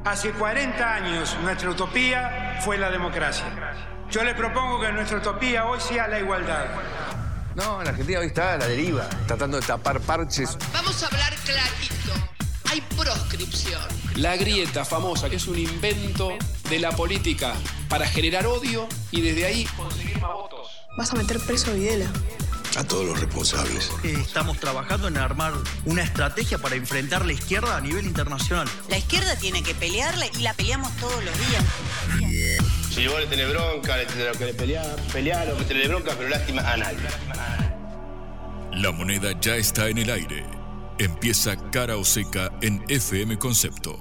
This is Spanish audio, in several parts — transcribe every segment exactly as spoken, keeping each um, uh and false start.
Hace cuarenta años nuestra utopía fue la democracia. Yo les propongo que nuestra utopía hoy sea la igualdad. No, la Argentina hoy está a la deriva, tratando de tapar parches. Vamos a hablar clarito. Hay proscripción. La grieta famosa, que es un invento de la política para generar odio y desde ahí conseguir más votos. Vas a meter preso a Videla. A todos los responsables. Estamos trabajando en armar una estrategia para enfrentar la izquierda a nivel internacional. La izquierda tiene que pelearla y la peleamos todos los días. Si vos le tenés bronca, le tenés que pelear, pelear o que tenés bronca, pero lástima a nadie. La moneda ya está en el aire. Empieza Cara o Seca en F M Concepto.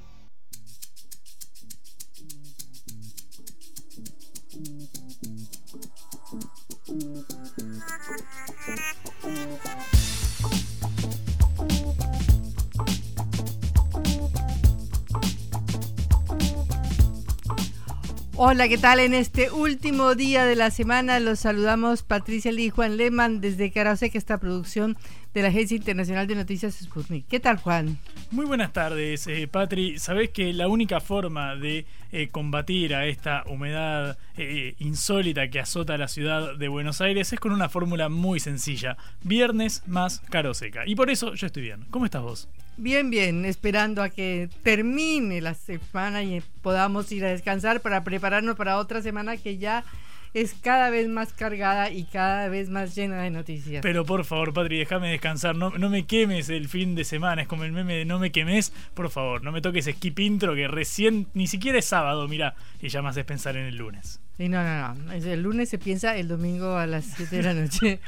Hola, ¿qué tal? En este último día de la semana los saludamos Patricia Lee y Juan Lehmann desde Cara o Seca, esta producción de la Agencia Internacional de Noticias Sputnik. ¿Qué tal, Juan? Muy buenas tardes, eh, Patri. Sabés que la única forma de eh, combatir a esta humedad eh, insólita que azota la ciudad de Buenos Aires es con una fórmula muy sencilla: viernes más Cara o Seca. Y por eso yo estoy bien. ¿Cómo estás vos? Bien, bien, esperando a que termine la semana y podamos ir a descansar para prepararnos para otra semana que ya es cada vez más cargada y cada vez más llena de noticias. Pero por favor, Patri, déjame descansar, no, no me quemes el fin de semana, es como el meme de no me quemes, por favor, no me toques skip intro que recién, ni siquiera es sábado, mirá, y ya me haces pensar en el lunes. Sí, no, no, no, el lunes se piensa, el domingo a las siete de la noche.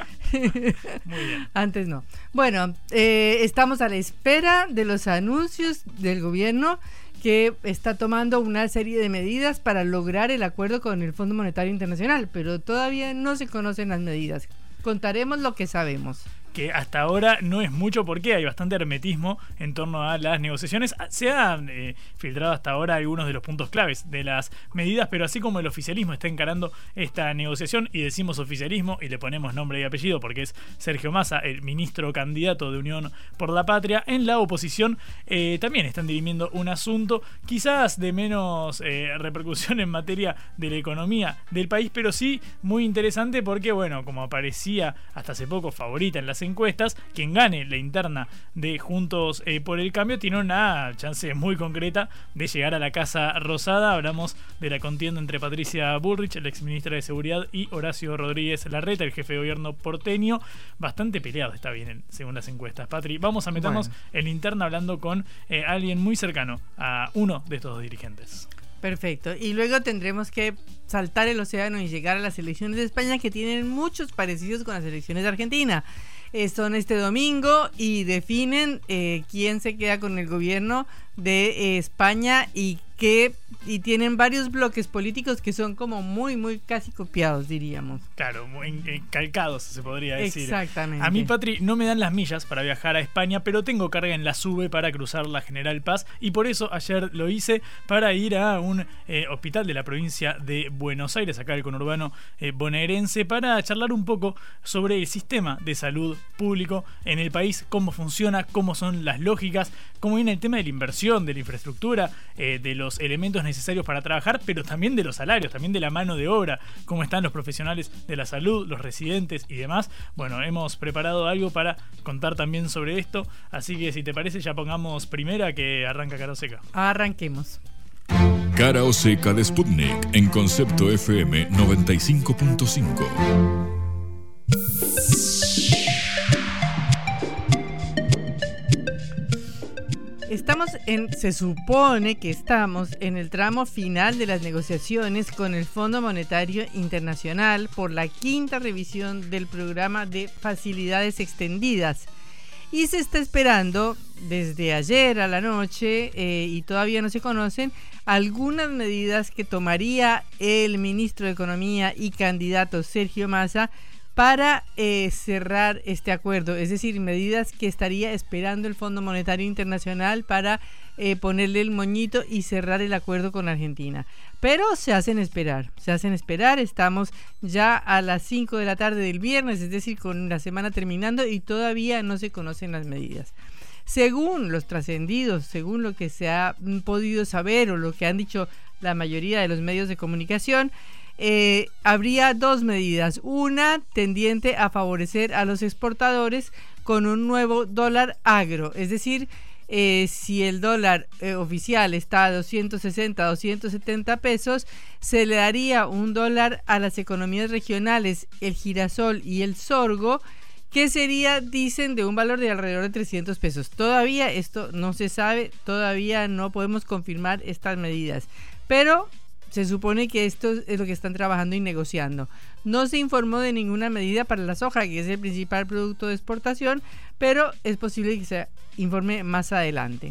Muy bien. Antes no. Bueno, eh, estamos a la espera de los anuncios del gobierno que está tomando una serie de medidas para lograr el acuerdo con el Fondo Monetario Internacional, pero todavía no se conocen las medidas. Contaremos lo que sabemos. Que hasta ahora no es mucho porque hay bastante hermetismo en torno a las negociaciones. Se han eh, filtrado hasta ahora algunos de los puntos claves de las medidas, pero así como el oficialismo está encarando esta negociación, y decimos oficialismo y le ponemos nombre y apellido porque es Sergio Massa, el ministro candidato de Unión por la Patria, en la oposición eh, también están dirimiendo un asunto quizás de menos eh, repercusión en materia de la economía del país, pero sí muy interesante porque, bueno, como aparecía hasta hace poco favorita en las encuestas, quien gane la interna de Juntos eh, por el Cambio tiene una chance muy concreta de llegar a la Casa Rosada. Hablamos de la contienda entre Patricia Bullrich, la exministra de Seguridad, y Horacio Rodríguez Larreta, el jefe de gobierno porteño. Bastante peleado está bien, según las encuestas. Patri, vamos a meternos bueno. en la interna hablando con eh, alguien muy cercano a uno de estos dos dirigentes. Perfecto, y luego tendremos que saltar el océano y llegar a las elecciones de España, que tienen muchos parecidos con las elecciones de Argentina. Eh, son este domingo y definen eh, quién se queda con el gobierno de eh, España y que y tienen varios bloques políticos que son como muy, muy casi copiados, diríamos. Claro, muy calcados, se podría decir. Exactamente. A mí, Patri, no me dan las millas para viajar a España, pero tengo carga en la SUBE para cruzar la General Paz, y por eso ayer lo hice para ir a un eh, hospital de la provincia de Buenos Aires, acá el conurbano eh, bonaerense, para charlar un poco sobre el sistema de salud público en el país, cómo funciona, cómo son las lógicas, cómo viene el tema de la inversión, de la infraestructura, eh, de los elementos necesarios para trabajar, pero también de los salarios, también de la mano de obra, cómo están los profesionales de la salud, los residentes y demás. Bueno, hemos preparado algo para contar también sobre esto, así que si te parece ya pongamos primera que arranca Cara o Seca. Arranquemos. Cara o Seca de Sputnik en Concepto F M noventa y cinco punto cinco. Estamos en, se supone que estamos en el tramo final de las negociaciones con el Fondo Monetario Internacional por la quinta revisión del programa de facilidades extendidas. Y se está esperando desde ayer a la noche, eh, y todavía no se conocen, algunas medidas que tomaría el ministro de Economía y candidato Sergio Massa para eh, cerrar este acuerdo, es decir, medidas que estaría esperando el Fondo Monetario Internacional para eh, ponerle el moñito y cerrar el acuerdo con Argentina. Pero se hacen esperar, se hacen esperar, estamos ya a las cinco de la tarde del viernes, es decir, con la semana terminando y todavía no se conocen las medidas. Según los trascendidos, según lo que se ha podido saber o lo que han dicho la mayoría de los medios de comunicación, eh, habría dos medidas. Una tendiente a favorecer a los exportadores con un nuevo dólar agro, es decir, Eh, si el dólar eh, oficial está a doscientos sesenta, doscientos setenta pesos, se le daría un dólar a las economías regionales, el girasol y el sorgo, que sería, dicen, de un valor de alrededor de trescientos pesos. Todavía esto no se sabe, todavía no podemos confirmar estas medidas, pero se supone que esto es lo que están trabajando y negociando. No se informó de ninguna medida para la soja, que es el principal producto de exportación, pero es posible que se informe más adelante.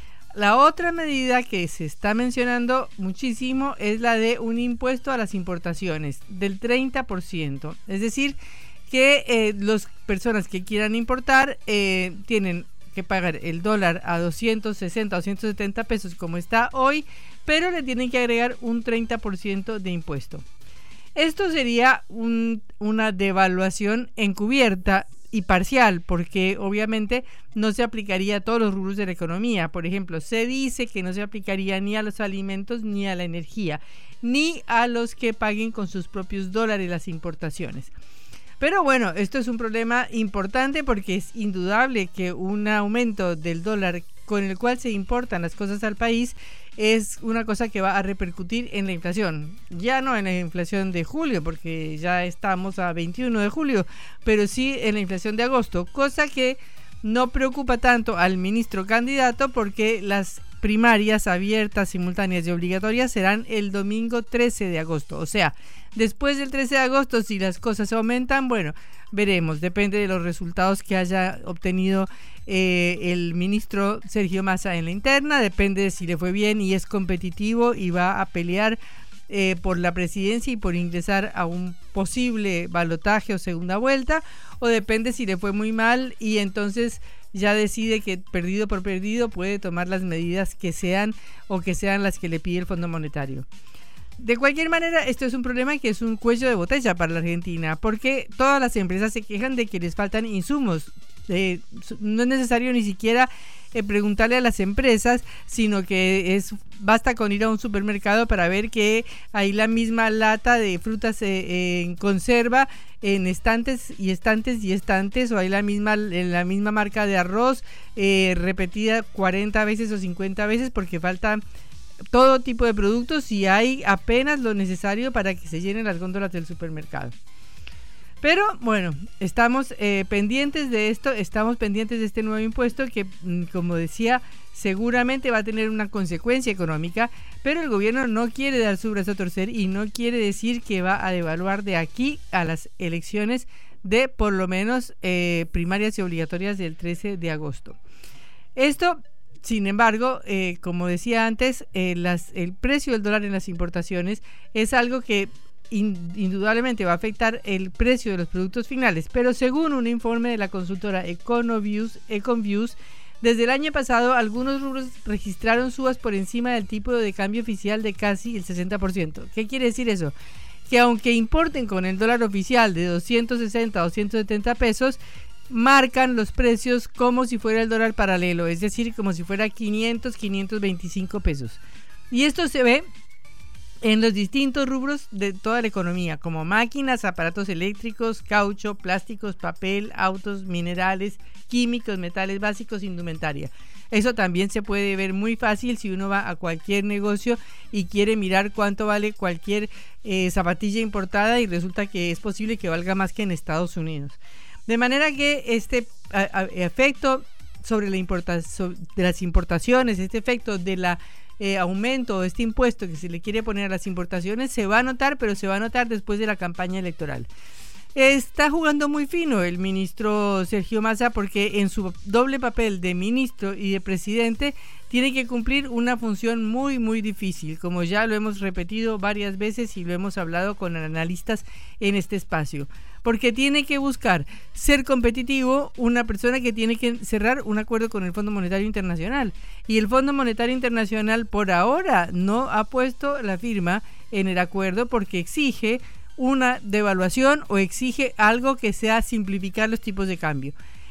La otra medida que se está mencionando muchísimo es la de un impuesto a las importaciones del treinta por ciento. Es decir, que eh, las personas que quieran importar eh, tienen que pagar el dólar a doscientos sesenta, doscientos setenta pesos como está hoy, pero le tienen que agregar un treinta por ciento de impuesto. Esto sería un, una devaluación encubierta y parcial, porque obviamente no se aplicaría a todos los rubros de la economía. Por ejemplo, se dice que no se aplicaría ni a los alimentos, ni a la energía, ni a los que paguen con sus propios dólares las importaciones. Pero bueno, esto es un problema importante porque es indudable que un aumento del dólar con el cual se importan las cosas al país es una cosa que va a repercutir en la inflación. Ya no en la inflación de julio, porque ya estamos a veintiuno de julio, pero sí en la inflación de agosto, cosa que no preocupa tanto al ministro candidato porque las primarias abiertas, simultáneas y obligatorias serán el domingo trece de agosto. O sea, después del trece de agosto, si las cosas aumentan, bueno, veremos, depende de los resultados que haya obtenido eh, el ministro Sergio Massa en la interna, depende de si le fue bien y es competitivo y va a pelear eh, por la presidencia y por ingresar a un posible balotaje o segunda vuelta, o depende si le fue muy mal y entonces ya decide que perdido por perdido puede tomar las medidas que sean o que sean las que le pide el Fondo Monetario. De cualquier manera, esto es un problema que es un cuello de botella para la Argentina, porque todas las empresas se quejan de que les faltan insumos. Eh, no es necesario ni siquiera eh, preguntarle a las empresas, sino que es basta con ir a un supermercado para ver que hay la misma lata de frutas eh, eh, en conserva en estantes y estantes y estantes, o hay la misma, la misma marca de arroz eh, repetida cuarenta veces o cincuenta veces, porque falta todo tipo de productos y hay apenas lo necesario para que se llenen las góndolas del supermercado. Pero bueno, estamos eh, pendientes de esto, estamos pendientes de este nuevo impuesto que, como decía, seguramente va a tener una consecuencia económica, pero el gobierno no quiere dar su brazo a torcer y no quiere decir que va a devaluar de aquí a las elecciones de por lo menos eh, primarias y obligatorias del trece de agosto. Esto, sin embargo, eh, como decía antes, eh, las, el precio del dólar en las importaciones es algo que indudablemente va a afectar el precio de los productos finales, pero según un informe de la consultora Econoviews, Econviews, desde el año pasado algunos rubros registraron subas por encima del tipo de cambio oficial de casi el sesenta por ciento. ¿Qué quiere decir eso? Que aunque importen con el dólar oficial de doscientos sesenta, doscientos setenta pesos, marcan los precios como si fuera el dólar paralelo, es decir, como si fuera quinientos, quinientos veinticinco pesos. Y esto se ve en los distintos rubros de toda la economía, como máquinas, aparatos eléctricos, caucho, plásticos, papel, autos, minerales, químicos, metales básicos, indumentaria. Eso también se puede ver muy fácil si uno va a cualquier negocio y quiere mirar cuánto vale cualquier eh, zapatilla importada y resulta que es posible que valga más que en Estados Unidos. De manera que este a, a, efecto sobre la importa, sobre, de las importaciones, este efecto de la Eh, aumento, este impuesto que se le quiere poner a las importaciones se va a notar, pero se va a notar después de la campaña electoral. Está jugando muy fino el ministro Sergio Massa porque en su doble papel de ministro y de presidente tiene que cumplir una función muy muy difícil, como ya lo hemos repetido varias veces y lo hemos hablado con analistas en este espacio, porque tiene que buscar ser competitivo, una persona que tiene que cerrar un acuerdo con el Fondo Monetario Internacional, y el Fondo Monetario Internacional por ahora no ha puesto la firma en el acuerdo porque exige una devaluación o exige algo que sea simplificar los tipos de cambio.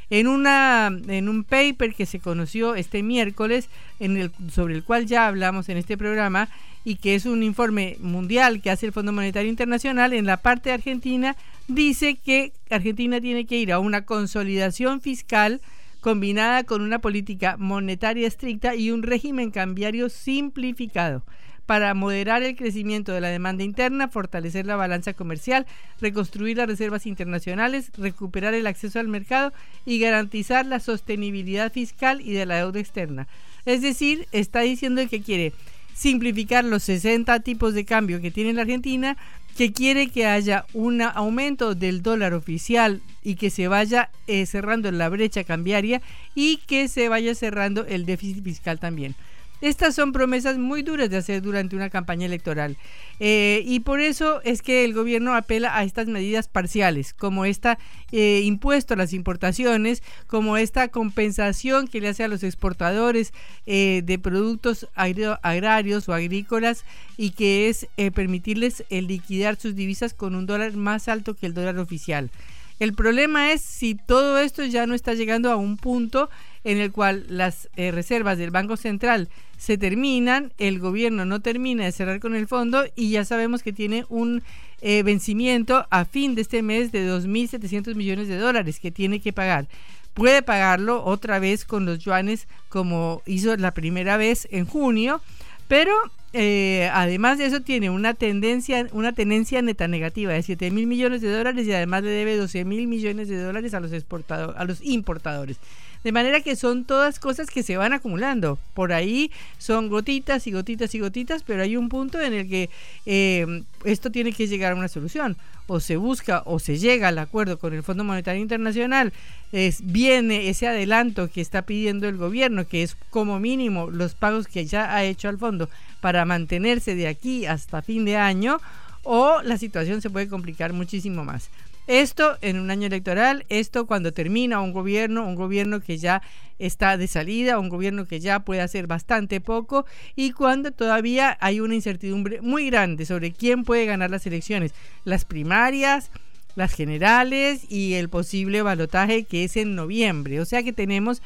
En, una, en un paper que se conoció este miércoles, en el, sobre el cual ya hablamos en este programa, y que es un informe mundial que hace el Fondo Monetario Internacional, en la parte de Argentina dice que Argentina tiene que ir a una consolidación fiscal combinada con una política monetaria estricta y un régimen cambiario simplificado para moderar el crecimiento de la demanda interna, fortalecer la balanza comercial, reconstruir las reservas internacionales, recuperar el acceso al mercado y garantizar la sostenibilidad fiscal y de la deuda externa. Es decir, está diciendo que quiere simplificar los sesenta tipos de cambio que tiene la Argentina, que quiere que haya un aumento del dólar oficial y que se vaya eh, cerrando la brecha cambiaria y que se vaya cerrando el déficit fiscal también. Estas son promesas muy duras de hacer durante una campaña electoral eh, y por eso es que el gobierno apela a estas medidas parciales, como este eh, impuesto a las importaciones, como esta compensación que le hace a los exportadores eh, de productos agri- agrarios o agrícolas, y que es eh, permitirles eh, liquidar sus divisas con un dólar más alto que el dólar oficial. El problema es si todo esto ya no está llegando a un punto en el cual las eh, reservas del Banco Central se terminan, el gobierno no termina de cerrar con el fondo y ya sabemos que tiene un eh, vencimiento a fin de este mes de dos mil setecientos millones de dólares que tiene que pagar. Puede pagarlo otra vez con los yuanes como hizo la primera vez en junio, pero eh, además de eso tiene una tendencia, una tenencia neta negativa de siete mil millones de dólares y además le debe doce mil millones de dólares a los exportadores, a los importadores. De manera que son todas cosas que se van acumulando. Por ahí son gotitas y gotitas y gotitas, pero hay un punto en el que eh, esto tiene que llegar a una solución. O se busca o se llega al acuerdo con el Fondo Monetario Internacional, es, viene ese adelanto que está pidiendo el gobierno, que es como mínimo los pagos que ya ha hecho al fondo para mantenerse de aquí hasta fin de año, o la situación se puede complicar muchísimo más. Esto en un año electoral, esto cuando termina un gobierno, un gobierno que ya está de salida, un gobierno que ya puede hacer bastante poco y cuando todavía hay una incertidumbre muy grande sobre quién puede ganar las elecciones, las primarias, las generales y el posible balotaje que es en noviembre. O sea que tenemos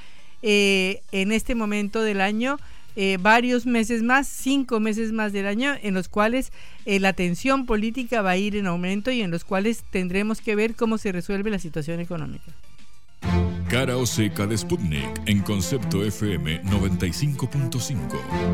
eh, en este momento del año Eh, varios meses más, cinco meses más del año, en los cuales eh, la tensión política va a ir en aumento y en los cuales tendremos que ver cómo se resuelve la situación económica. Cara o seca de Sputnik en Concepto F M noventa y cinco punto cinco.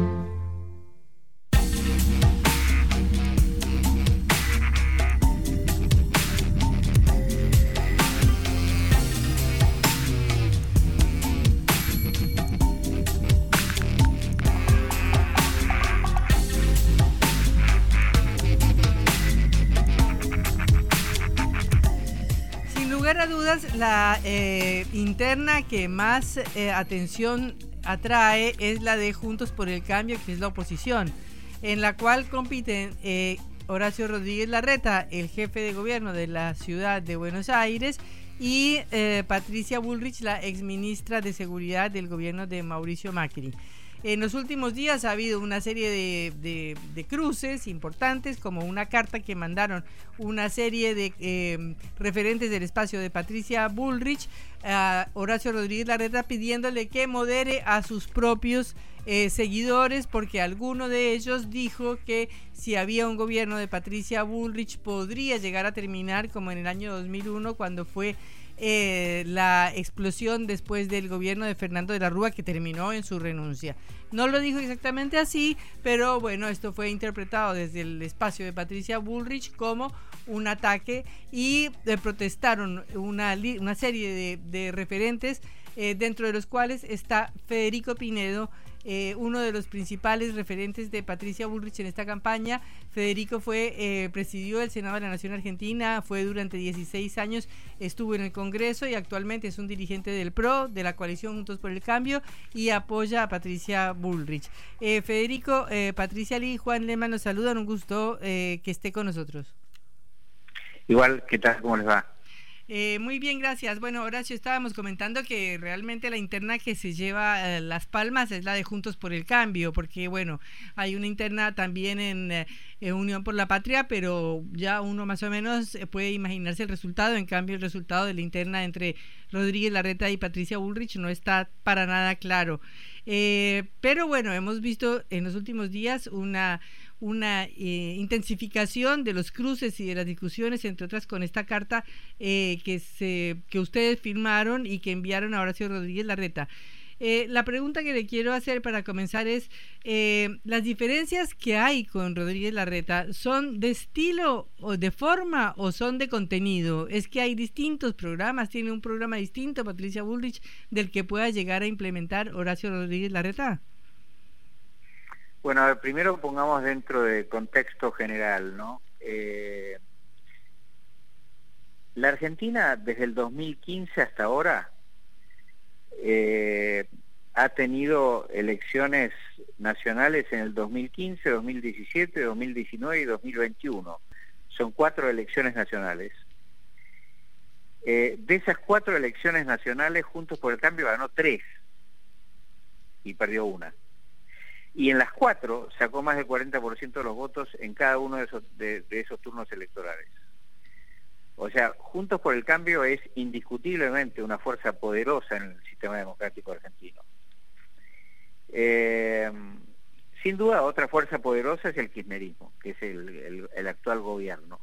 lugar a dudas, la eh, interna que más eh, atención atrae es la de Juntos por el Cambio, que es la oposición, en la cual compiten eh, Horacio Rodríguez Larreta, el jefe de gobierno de la ciudad de Buenos Aires, y eh, Patricia Bullrich, la exministra de Seguridad del gobierno de Mauricio Macri. En los últimos días ha habido una serie de, de, de cruces importantes, como una carta que mandaron una serie de eh, referentes del espacio de Patricia Bullrich a Horacio Rodríguez Larreta pidiéndole que modere a sus propios eh, seguidores, porque alguno de ellos dijo que si había un gobierno de Patricia Bullrich podría llegar a terminar como en el año dos mil uno, cuando fue Eh, la explosión después del gobierno de Fernando de la Rúa, que terminó en su renuncia. No lo dijo exactamente así, pero bueno, esto fue interpretado desde el espacio de Patricia Bullrich como un ataque y eh, protestaron una, una serie de, de referentes, eh, dentro de los cuales está Federico Pinedo, Eh, uno de los principales referentes de Patricia Bullrich en esta campaña. Federico fue eh, presidió el Senado de la Nación Argentina, fue durante dieciséis años, estuvo en el Congreso y actualmente es un dirigente del P R O, de la coalición Juntos por el Cambio, y apoya a Patricia Bullrich. Eh, Federico, eh, Patricia Lee y Juan Lema nos saludan, un gusto eh, que esté con nosotros. Igual, ¿qué tal? ¿Cómo les va? Eh, muy bien, gracias. Bueno, Horacio, estábamos comentando que realmente la interna que se lleva eh, las palmas es la de Juntos por el Cambio, porque bueno, hay una interna también en, eh, en Unión por la Patria, pero ya uno más o menos puede imaginarse el resultado. En cambio, el resultado de la interna entre Rodríguez Larreta y Patricia Bullrich no está para nada claro. Eh, pero bueno, hemos visto en los últimos días una una eh, intensificación de los cruces y de las discusiones, entre otras con esta carta eh, que se que ustedes firmaron y que enviaron a Horacio Rodríguez Larreta. Eh, la pregunta que le quiero hacer para comenzar es, eh, ¿las diferencias que hay con Rodríguez Larreta son de estilo o de forma o son de contenido? ¿Es que hay distintos programas, tiene un programa distinto Patricia Bullrich del que pueda llegar a implementar Horacio Rodríguez Larreta? Bueno, a ver, primero pongamos dentro de contexto general, ¿no? Eh, la Argentina desde el dos mil quince hasta ahora eh, ha tenido elecciones nacionales en el dos mil quince, dos mil diecisiete, dos mil diecinueve y dos mil veintiuno. Son cuatro elecciones nacionales. Eh, de esas cuatro elecciones nacionales, Juntos por el Cambio ganó tres y perdió una. Y en las cuatro sacó más del cuarenta por ciento de los votos en cada uno de esos, de, de esos turnos electorales. O sea, Juntos por el Cambio es indiscutiblemente una fuerza poderosa en el sistema democrático argentino. Eh, sin duda, otra fuerza poderosa es el kirchnerismo, que es el, el, el actual gobierno.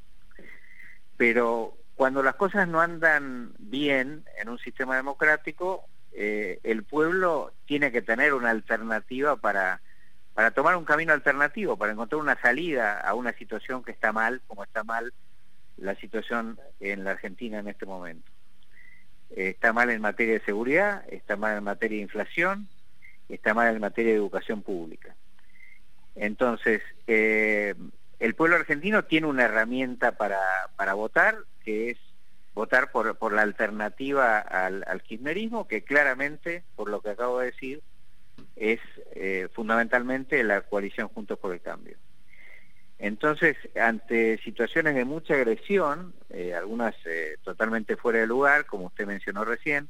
Pero cuando las cosas no andan bien en un sistema democrático, eh, el pueblo tiene que tener una alternativa para... para tomar un camino alternativo, para encontrar una salida a una situación que está mal, como está mal la situación en la Argentina en este momento. Eh, está mal en materia de seguridad, está mal en materia de inflación, está mal en materia de educación pública. Entonces, eh, el pueblo argentino tiene una herramienta para, para votar, que es votar por, por la alternativa al, al kirchnerismo, que claramente, por lo que acabo de decir, es eh, fundamentalmente la coalición Juntos por el Cambio. Entonces, ante situaciones de mucha agresión, eh, algunas eh, totalmente fuera de lugar, como usted mencionó recién,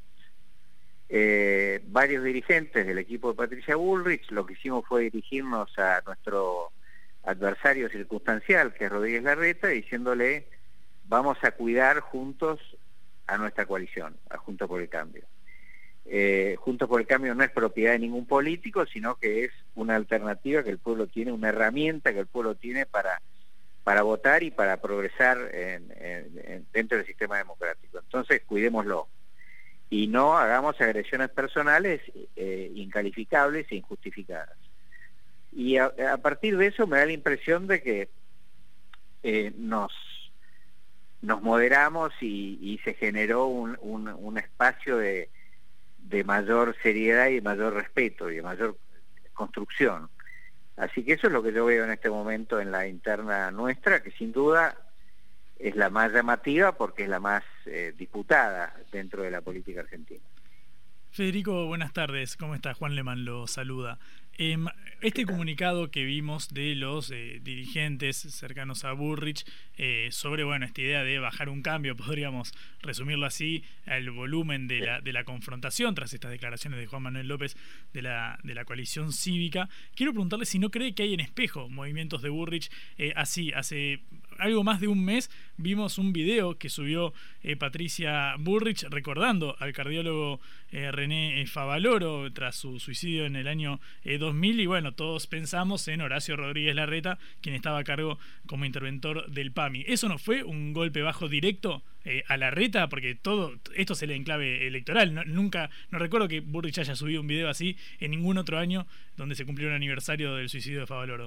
eh, varios dirigentes del equipo de Patricia Bullrich lo que hicimos fue dirigirnos a nuestro adversario circunstancial, que es Rodríguez Larreta, diciéndole, vamos a cuidar juntos a nuestra coalición, a Juntos por el Cambio. Eh, Juntos por el Cambio no es propiedad de ningún político, sino que es una alternativa que el pueblo tiene, una herramienta que el pueblo tiene para, para votar y para progresar en, en, en, dentro del sistema democrático. Entonces, cuidémoslo. Y no hagamos agresiones personales eh, incalificables e injustificadas. Y a, a partir de eso me da la impresión de que eh, nos, nos moderamos y, y se generó un, un, un espacio de de mayor seriedad y de mayor respeto y de mayor construcción. Así que eso es lo que yo veo en este momento en la interna nuestra, que sin duda es la más llamativa porque es la más eh, disputada dentro de la política argentina. Federico, buenas tardes. ¿Cómo está? Juan Lemán lo saluda. Eh, este comunicado que vimos de los eh, dirigentes cercanos a Bullrich eh, sobre bueno esta idea de bajar un cambio, podríamos resumirlo así, el volumen de la, de la confrontación tras estas declaraciones de Juan Manuel López de la, de la coalición cívica. Quiero preguntarle si no cree que hay en espejo movimientos de Bullrich eh, así. Hace algo más de un mes vimos un video que subió eh, Patricia Bullrich recordando al cardiólogo eh, René Favaloro tras su suicidio en el año eh, dos mil, y bueno, todos pensamos en Horacio Rodríguez Larreta, quien estaba a cargo como interventor del P A M I. ¿Eso no fue un golpe bajo directo eh, a Larreta? Porque todo esto se lee en clave electoral. No, nunca, no recuerdo que Bullrich haya subido un video así en ningún otro año donde se cumplió un aniversario del suicidio de Favaloro.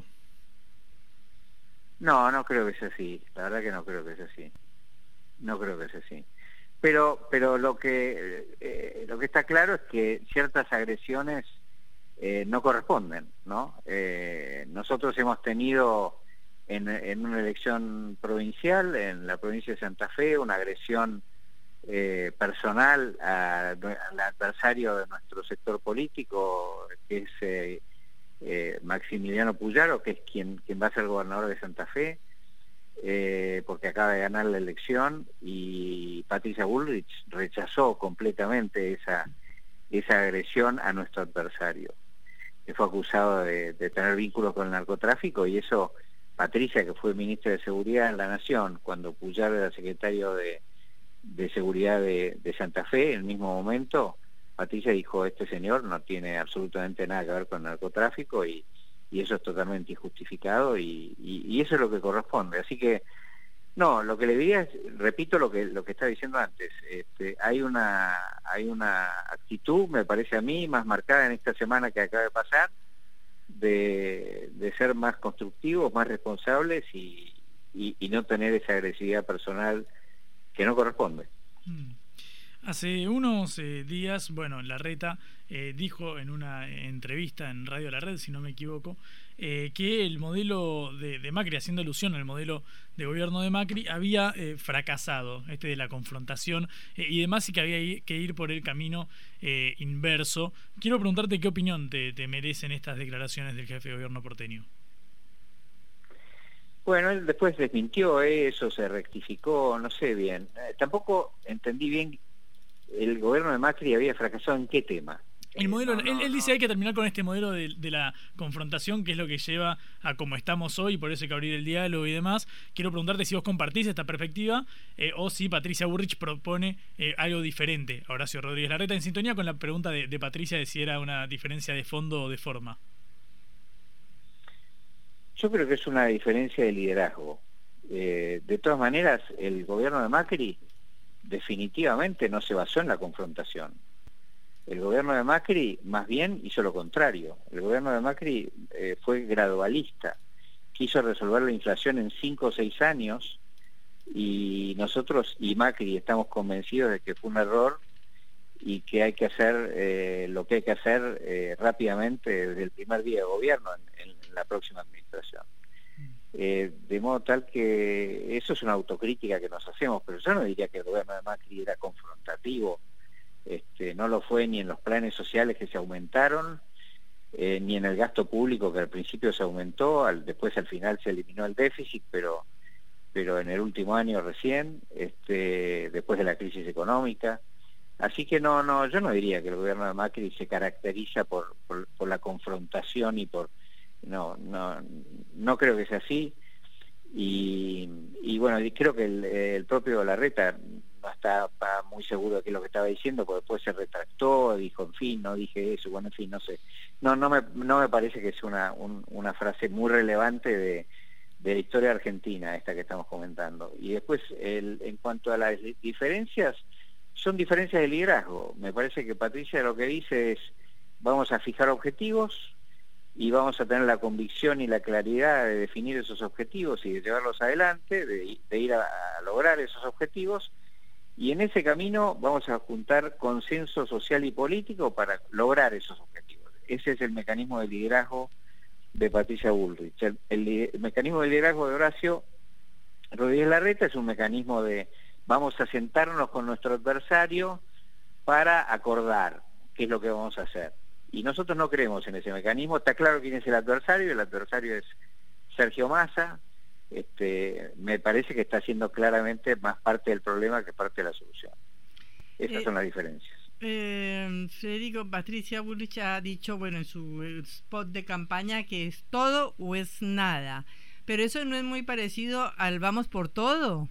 No, no creo que sea así. La verdad que no creo que sea así. No creo que sea así. Pero, pero lo que eh, lo que está claro es que ciertas agresiones eh, no corresponden, ¿no? Eh, nosotros hemos tenido en, en una elección provincial, en la provincia de Santa Fe, una agresión eh, personal a, al adversario de nuestro sector político, que es eh, eh, Maximiliano Puyaro, que es quien, quien va a ser gobernador de Santa Fe. eh, porque acaba de ganar la elección, y Patricia Bullrich rechazó completamente esa, esa agresión a nuestro adversario, que fue acusado de, de tener vínculos con el narcotráfico, y eso, Patricia, que fue ministra de Seguridad en la Nación, cuando Puyar era secretario de, de Seguridad de, de Santa Fe, en el mismo momento, Patricia dijo, este señor no tiene absolutamente nada que ver con el narcotráfico, y, y eso es totalmente injustificado, y, y, y eso es lo que corresponde. Así que, no, lo que le diría es, repito lo que lo que estaba diciendo antes, este, hay una hay una actitud, me parece a mí, más marcada en esta semana que acaba de pasar, de, de ser más constructivos, más responsables, y, y, y no tener esa agresividad personal que no corresponde. Mm. Hace unos eh, días, bueno, Larreta eh, dijo en una entrevista en Radio La Red, si no me equivoco, eh, que el modelo de, de Macri, haciendo alusión al modelo de gobierno de Macri, había eh, fracasado, este de la confrontación eh, y demás, y que había que ir por el camino eh, inverso. Quiero preguntarte qué opinión te, te merecen estas declaraciones del jefe de gobierno porteño. Bueno, él después desmintió eso, se rectificó, no sé bien. Eh, tampoco entendí bien. ¿El gobierno de Macri había fracasado en qué tema? El modelo, eh, no, él, no, él dice no. hay que terminar con este modelo de, de la confrontación, que es lo que lleva a cómo estamos hoy, por eso hay que abrir el diálogo y demás. Quiero preguntarte si vos compartís esta perspectiva eh, o si Patricia Bullrich propone eh, algo diferente a Horacio Rodríguez Larreta, en sintonía con la pregunta de, de Patricia de si era una diferencia de fondo o de forma. Yo creo que es una diferencia de liderazgo. Eh, de todas maneras, el gobierno de Macri definitivamente no se basó en la confrontación. El gobierno de Macri más bien hizo lo contrario. El gobierno de Macri eh, fue gradualista, quiso resolver la inflación en cinco o seis años, y nosotros y Macri estamos convencidos de que fue un error y que hay que hacer eh, lo que hay que hacer eh, rápidamente desde el primer día de gobierno en, en la próxima administración. Eh, de modo tal que eso es una autocrítica que nos hacemos, pero yo no diría que el gobierno de Macri era confrontativo. Este, no lo fue ni en los planes sociales que se aumentaron, eh, ni en el gasto público que al principio se aumentó, al, después al final se eliminó el déficit, pero pero en el último año recién, este, después de la crisis económica. Así que no, no, yo no diría que el gobierno de Macri se caracteriza por, por, por la confrontación y por No, no, no creo que sea así, y, y bueno, creo que el, el propio Larreta no está muy seguro de qué es lo que estaba diciendo, porque después se retractó, dijo, en fin, no dije eso, bueno, en fin, no sé. No, no me, no me parece que es una, un, una frase muy relevante de, de la historia argentina, esta que estamos comentando. Y después, el, en cuanto a las diferencias, son diferencias de liderazgo. Me parece que Patricia lo que dice es, vamos a fijar objetivos, y vamos a tener la convicción y la claridad de definir esos objetivos y de llevarlos adelante, de, de ir a, a lograr esos objetivos, y en ese camino vamos a juntar consenso social y político para lograr esos objetivos. Ese es el mecanismo de liderazgo de Patricia Bullrich. El, el, el mecanismo de liderazgo de Horacio Rodríguez Larreta es un mecanismo de vamos a sentarnos con nuestro adversario para acordar qué es lo que vamos a hacer. Y nosotros no creemos en ese mecanismo. Está claro quién es el adversario, el adversario es Sergio Massa. Este, me parece que está siendo claramente más parte del problema que parte de la solución. Esas eh, son las diferencias. Eh, Federico, Patricia Bullrich ha dicho, bueno, en su spot de campaña, que es todo o es nada. Pero eso no es muy parecido al vamos por todo.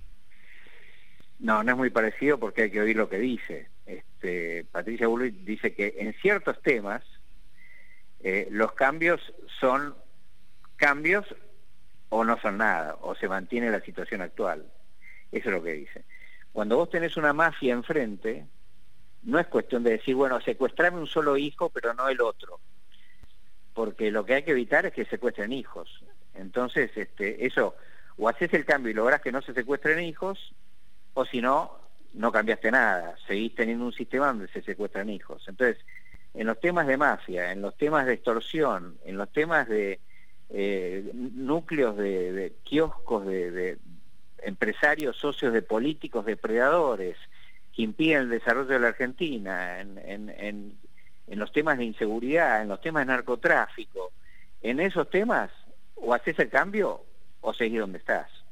No, no es muy parecido, porque hay que oír lo que dice. Este, Patricia Bullrich dice que en ciertos temas eh, los cambios son cambios o no son nada, o se mantiene la situación actual. Eso es lo que dice. Cuando vos tenés una mafia enfrente, no es cuestión de decir, bueno, secuestrame un solo hijo, pero no el otro, porque lo que hay que evitar es que secuestren hijos. Entonces, este, eso, o haces el cambio y lográs que no se secuestren hijos, o si no, no cambiaste nada, seguís teniendo un sistema donde se secuestran hijos. Entonces, en los temas de mafia, en los temas de extorsión, en los temas de eh, núcleos de, de kioscos, de, de empresarios, socios de políticos, depredadores, que impiden el desarrollo de la Argentina, en, en, en, en los temas de inseguridad, en los temas de narcotráfico, en esos temas, o haces el cambio o seguís donde estás.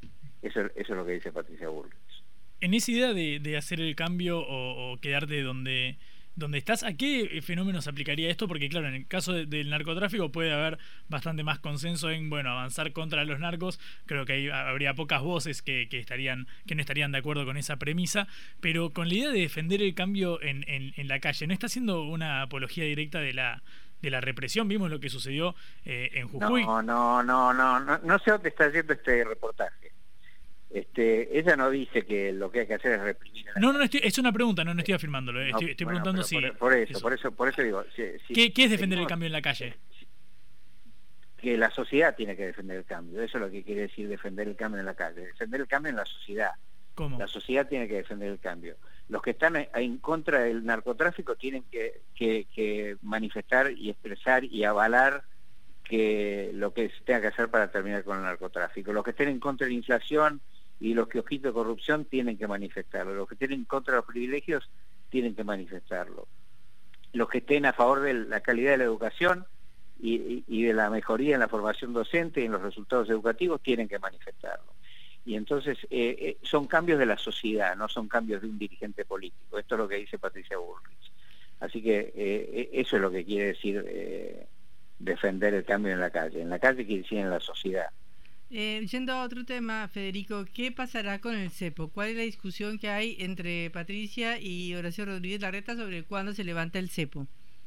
Eso, eso es lo que dice Patricia Bullrich. En esa idea de, de hacer el cambio o, o quedarte donde, donde estás, ¿a qué fenómenos aplicaría esto? Porque claro, en el caso de, del narcotráfico puede haber bastante más consenso en, bueno, avanzar contra los narcos. Creo que ahí habría pocas voces que, que estarían que no estarían de acuerdo con esa premisa, pero con la idea de defender el cambio en, en, en la calle, ¿no está haciendo una apología directa de la de la represión? Vimos lo que sucedió eh, en Jujuy. No, no, no, no, no, no sé dónde está yendo este reportaje. Este, ella no dice que lo que hay que hacer es reprimir. No, no, estoy, es una pregunta, no, no estoy afirmándolo. Eh. Estoy, estoy bueno, preguntando si... Por, por eso, eso, por eso, por eso digo... Si, si, ¿Qué, ¿Qué es defender si, el cambio en la calle? Que la sociedad tiene que defender el cambio. Eso es lo que quiere decir defender el cambio en la calle. Defender el cambio en la sociedad. ¿Cómo? La sociedad tiene que defender el cambio. Los que están en contra del narcotráfico tienen que, que, que manifestar y expresar y avalar que lo que se tenga que hacer para terminar con el narcotráfico. Los que estén en contra de la inflación y los kiosquitos de corrupción tienen que manifestarlo. Los que estén en contra de los privilegios tienen que manifestarlo. Los que estén a favor de la calidad de la educación y, y, y de la mejoría en la formación docente y en los resultados educativos tienen que manifestarlo. Y entonces eh, eh, son cambios de la sociedad, no son cambios de un dirigente político. Esto es lo que dice Patricia Bullrich. Así que eh, eso es lo que quiere decir eh, defender el cambio en la calle. En la calle quiere decir en la sociedad. Eh, yendo a otro tema, Federico, ¿qué pasará con el cepo? ¿Cuál es la discusión que hay entre Patricia y Horacio Rodríguez Larreta sobre cuándo se levanta el cepo?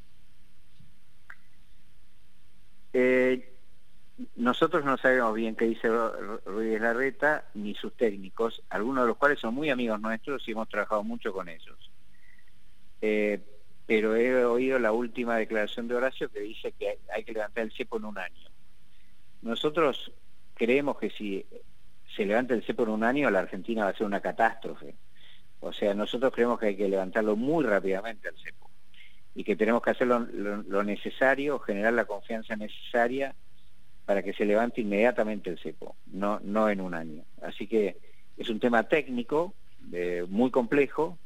Eh, nosotros no sabemos bien qué dice Rodríguez Larreta ni sus técnicos, algunos de los cuales son muy amigos nuestros y hemos trabajado mucho con ellos. Eh, pero he oído la última declaración de Horacio que dice que hay, hay que levantar el cepo en un año. Nosotros creemos que si se levanta el cepo en un año, la Argentina va a ser una catástrofe. O sea, nosotros creemos que hay que levantarlo muy rápidamente el cepo y que tenemos que hacer lo, lo, lo necesario, generar la confianza necesaria para que se levante inmediatamente el cepo, no, no en un año. Así que es un tema técnico, eh, muy complejo,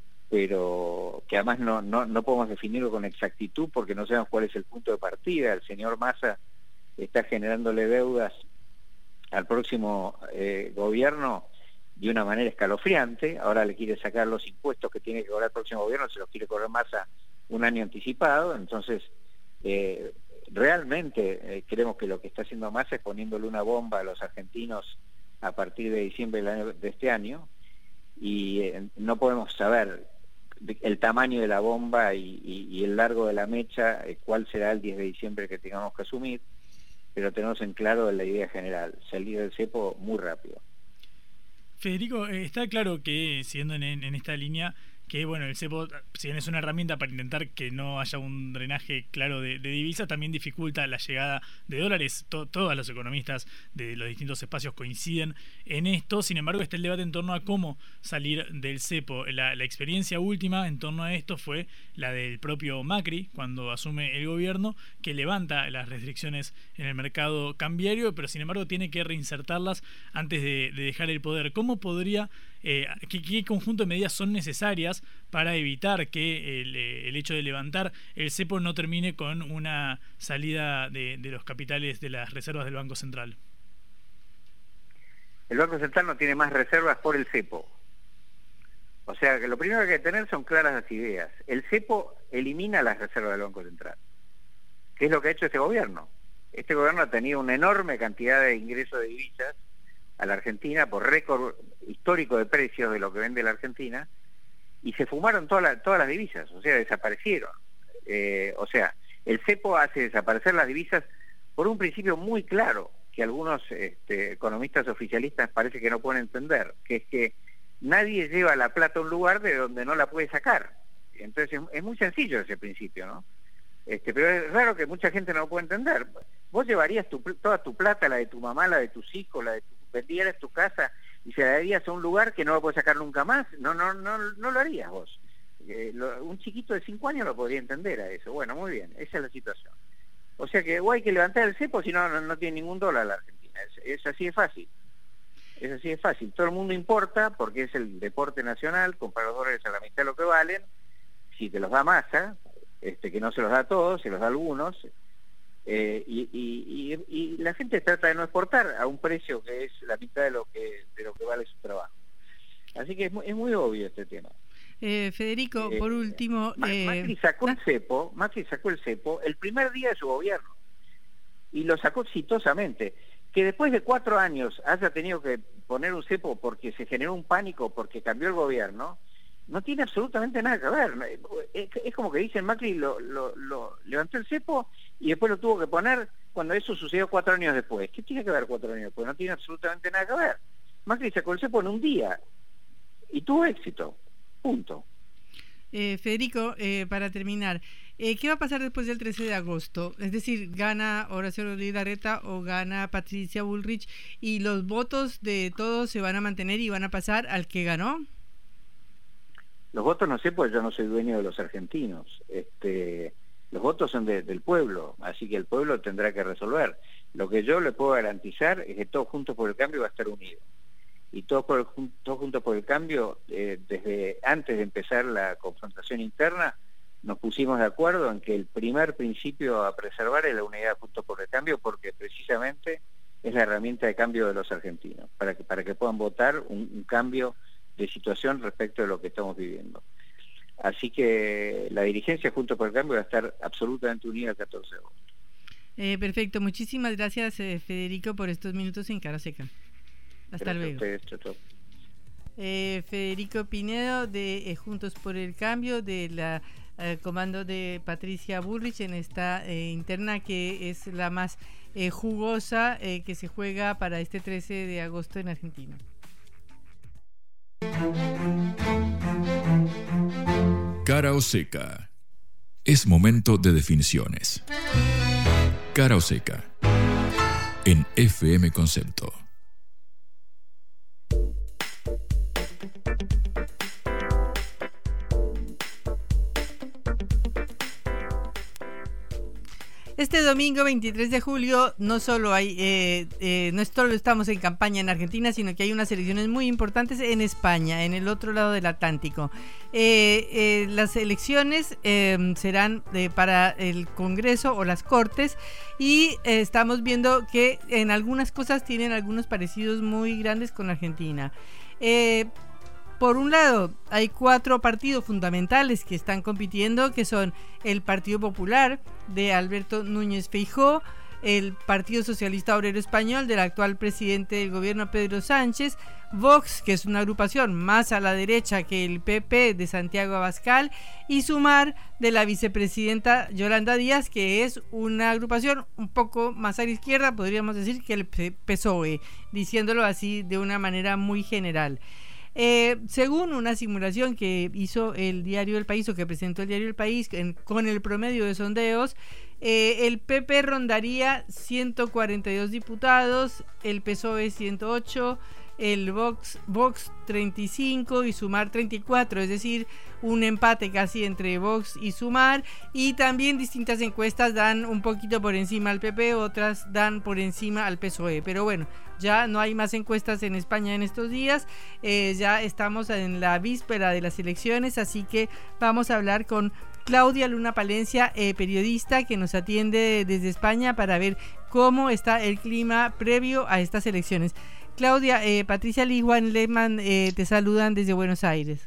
pero que además no, no, no podemos definirlo con exactitud porque no sabemos cuál es el punto de partida. El señor Massa está generándole deudas al próximo eh, gobierno de una manera escalofriante. Ahora le quiere sacar los impuestos que tiene que cobrar el próximo gobierno, se los quiere cobrar Massa un año anticipado. Entonces eh, realmente eh, creemos que lo que está haciendo Massa es poniéndole una bomba a los argentinos a partir de diciembre del año, de este año, y eh, no podemos saber el tamaño de la bomba y, y, y el largo de la mecha, eh, cuál será el diez de diciembre que tengamos que asumir, pero tenemos en claro la idea general, salir del cepo muy rápido. Federico, eh, está claro que, siguiendo en, en esta línea, que bueno, el cepo, si bien es una herramienta para intentar que no haya un drenaje claro de, de divisas, también dificulta la llegada de dólares. To, todos los economistas de los distintos espacios coinciden en esto. Sin embargo, está el debate en torno a cómo salir del cepo. La, la experiencia última en torno a esto fue la del propio Macri, cuando asume el gobierno, que levanta las restricciones en el mercado cambiario, pero sin embargo tiene que reinsertarlas antes de, de dejar el poder. ¿Cómo podría, eh, qué, qué conjunto de medidas son necesarias para evitar que el, el hecho de levantar el cepo no termine con una salida de, de los capitales de las reservas del Banco Central? El Banco Central no tiene más reservas por el cepo. O sea, que lo primero que hay que tener son claras las ideas. El cepo elimina las reservas del Banco Central, que es lo que ha hecho este gobierno. Este gobierno ha tenido una enorme cantidad de ingresos de divisas a la Argentina por récord histórico de precios de lo que vende la Argentina, y se fumaron toda la, todas las divisas, o sea, desaparecieron. Eh, o sea, el cepo hace desaparecer las divisas por un principio muy claro, que algunos este, economistas oficialistas parece que no pueden entender, que es que nadie lleva la plata a un lugar de donde no la puede sacar. Entonces es, es muy sencillo ese principio, ¿no? Este, pero es raro que mucha gente no lo pueda entender. Vos llevarías tu, toda tu plata, la de tu mamá, la de tus hijos, la de tu, vendieras tu casa y se la darías a un lugar que no lo puedes sacar nunca más. No, no, no, no lo harías vos. Eh, lo, un chiquito de cinco años lo podría entender a eso. Bueno, muy bien, esa es la situación. O sea que o hay que levantar el cepo, si no, no, no tiene ningún dólar la Argentina. Es, es así de fácil. Es así de fácil. Todo el mundo importa porque es el deporte nacional, comprar los dólares a la mitad de lo que valen. Si te los da Massa, este, que no se los da a todos, se los da a algunos, Eh, y, y, y, y la gente trata de no exportar a un precio que es la mitad de lo que de lo que vale su trabajo. Así que es muy, es muy obvio este tema. Eh, Federico, eh, por último... Eh, Macri sacó el cepo, Macri sacó el cepo el primer día de su gobierno y lo sacó exitosamente. Que después de cuatro años haya tenido que poner un cepo porque se generó un pánico porque cambió el gobierno, no tiene absolutamente nada que ver. Es, es como que dicen Macri lo, lo, lo levantó el cepo y después lo tuvo que poner cuando eso sucedió cuatro años después. ¿Qué tiene que ver cuatro años después? No tiene absolutamente nada que ver. Macri sacó el cepo en un día y tuvo éxito. Punto. Eh, Federico, eh, para terminar, eh, ¿qué va a pasar después del trece de agosto? Es decir, ¿gana Horacio Rodríguez Larreta o gana Patricia Bullrich? ¿Y los votos de todos se van a mantener y van a pasar al que ganó? Los votos no sé, porque yo no soy dueño de los argentinos. Este, los votos son de, del pueblo, así que el pueblo tendrá que resolver. Lo que yo le puedo garantizar es que Todos Juntos por el Cambio va a estar unido. Y todos, por el, todos juntos por el cambio, eh, desde antes de empezar la confrontación interna, nos pusimos de acuerdo en que el primer principio a preservar es la unidad Juntos por el Cambio, porque precisamente es la herramienta de cambio de los argentinos, para que, para que puedan votar un, un cambio de situación respecto de lo que estamos viviendo. Así que la dirigencia Juntos por el Cambio va a estar absolutamente unida el catorce de agosto. Eh, perfecto, muchísimas gracias eh, Federico por estos minutos en Cara Seca. Hasta luego. Ustedes, chau, chau. Eh, Federico Pinedo de eh, Juntos por el Cambio, de la eh, comando de Patricia Bullrich en esta eh, interna que es la más eh, jugosa eh, que se juega para este trece de agosto en Argentina. Cara o Seca. Es momento de definiciones. Cara o Seca. En F M Concepto. Este domingo veintitrés de julio no solo hay, eh, eh, no solo estamos en campaña en Argentina, sino que hay unas elecciones muy importantes en España, en el otro lado del Atlántico. Eh, eh, las elecciones eh, serán eh, para el Congreso o las Cortes y eh, estamos viendo que en algunas cosas tienen algunos parecidos muy grandes con Argentina. Eh, Por un lado, hay cuatro partidos fundamentales que están compitiendo, que son el Partido Popular de Alberto Núñez Feijóo, el Partido Socialista Obrero Español del actual presidente del gobierno Pedro Sánchez, Vox, que es una agrupación más a la derecha que el P P de Santiago Abascal, y Sumar de la vicepresidenta Yolanda Díaz, que es una agrupación un poco más a la izquierda, podríamos decir, que el P S O E, diciéndolo así de una manera muy general. Eh, según una simulación que hizo el diario El País o que presentó el diario El País en, con el promedio de sondeos, eh, el P P rondaría ciento cuarenta y dos diputados, el P S O E ciento ocho, el Vox, Vox treinta y cinco y Sumar treinta y cuatro, es decir, un empate casi entre Vox y Sumar, y también distintas encuestas dan un poquito por encima al P P, otras dan por encima al P S O E, pero bueno, ya no hay más encuestas en España en estos días, eh, ya estamos en la víspera de las elecciones, así que vamos a hablar con Claudia Luna Palencia, eh, periodista que nos atiende desde España para ver cómo está el clima previo a estas elecciones. Claudia, eh, Patricia Lee, Juan Lehmann eh, te saludan desde Buenos Aires.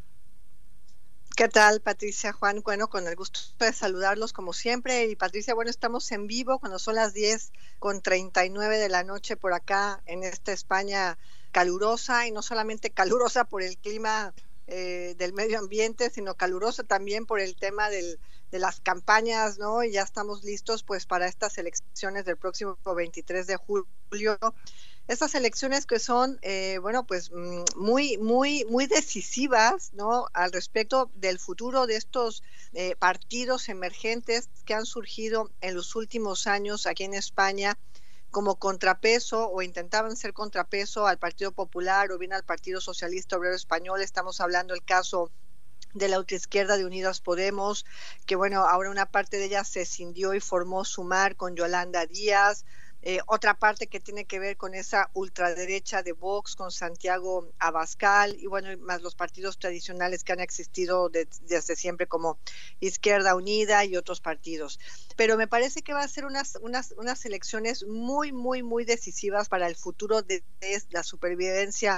¿Qué tal, Patricia, Juan? Bueno, con el gusto de saludarlos como siempre. Y Patricia, bueno, estamos en vivo cuando son las diez con treinta y nueve de la noche por acá en esta España calurosa, y no solamente calurosa por el clima eh, del medio ambiente, sino calurosa también por el tema del, de las campañas, ¿no? Y ya estamos listos pues para estas elecciones del próximo veintitrés de julio. Estas elecciones que son, eh, bueno, pues muy, muy, muy decisivas, ¿no? Al respecto del futuro de estos eh, partidos emergentes que han surgido en los últimos años aquí en España como contrapeso o intentaban ser contrapeso al Partido Popular o bien al Partido Socialista Obrero Español. Estamos hablando del caso de la ultraizquierda de Unidas Podemos, que bueno, ahora una parte de ella se escindió y formó Sumar con Yolanda Díaz. Eh, otra parte que tiene que ver con esa ultraderecha de Vox, con Santiago Abascal, y bueno, más los partidos tradicionales que han existido de, desde siempre, como Izquierda Unida y otros partidos. Pero me parece que va a ser unas, unas, unas elecciones muy, muy, muy decisivas para el futuro de, de la supervivencia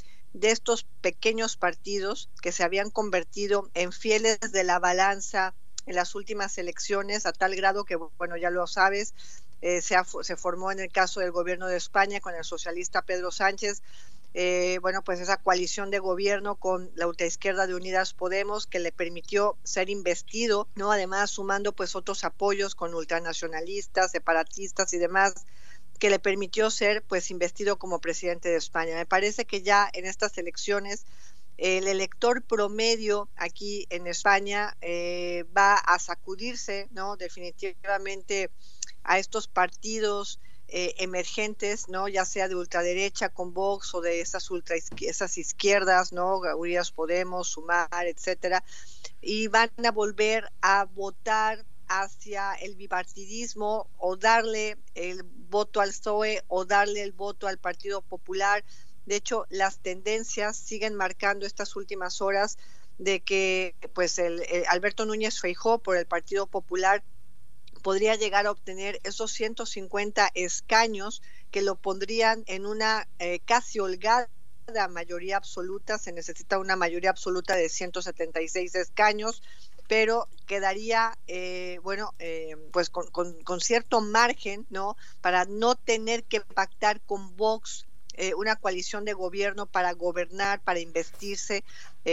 de estos pequeños partidos que se habían convertido en fieles de la balanza en las últimas elecciones, a tal grado que, bueno, ya lo sabes, Eh, se, ha, se formó en el caso del gobierno de España con el socialista Pedro Sánchez, eh, bueno, pues esa coalición de gobierno con la ultraizquierda de Unidas Podemos, que le permitió ser investido, ¿no? Además sumando pues otros apoyos con ultranacionalistas, separatistas y demás, que le permitió ser pues investido como presidente de España. Me parece que ya en estas elecciones el elector promedio aquí en España eh, va a sacudirse, ¿no? Definitivamente a estos partidos eh, emergentes, ¿no? Ya sea de ultraderecha con Vox o de esas ultra esas izquierdas, ¿no? Unidas Podemos, Sumar, etcétera, y van a volver a votar hacia el bipartidismo o darle el voto al P S O E o darle el voto al Partido Popular. De hecho, las tendencias siguen marcando estas últimas horas de que pues el, el Alberto Núñez Feijóo por el Partido Popular podría llegar a obtener esos ciento cincuenta escaños que lo pondrían en una eh, casi holgada mayoría absoluta. Se necesita una mayoría absoluta de ciento setenta y seis escaños, pero quedaría, eh, bueno, eh, pues con, con, con cierto margen, ¿no? Para no tener que pactar con Vox eh, una coalición de gobierno para gobernar, para investirse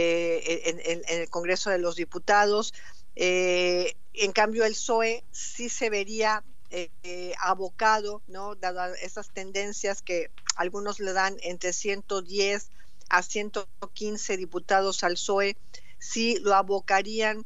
eh, en, en, en el Congreso de los Diputados. Eh, en cambio el P S O E sí se vería eh, eh, abocado, ¿no? Dadas esas tendencias que algunos le dan entre ciento diez a ciento quince diputados al P S O E, sí lo abocarían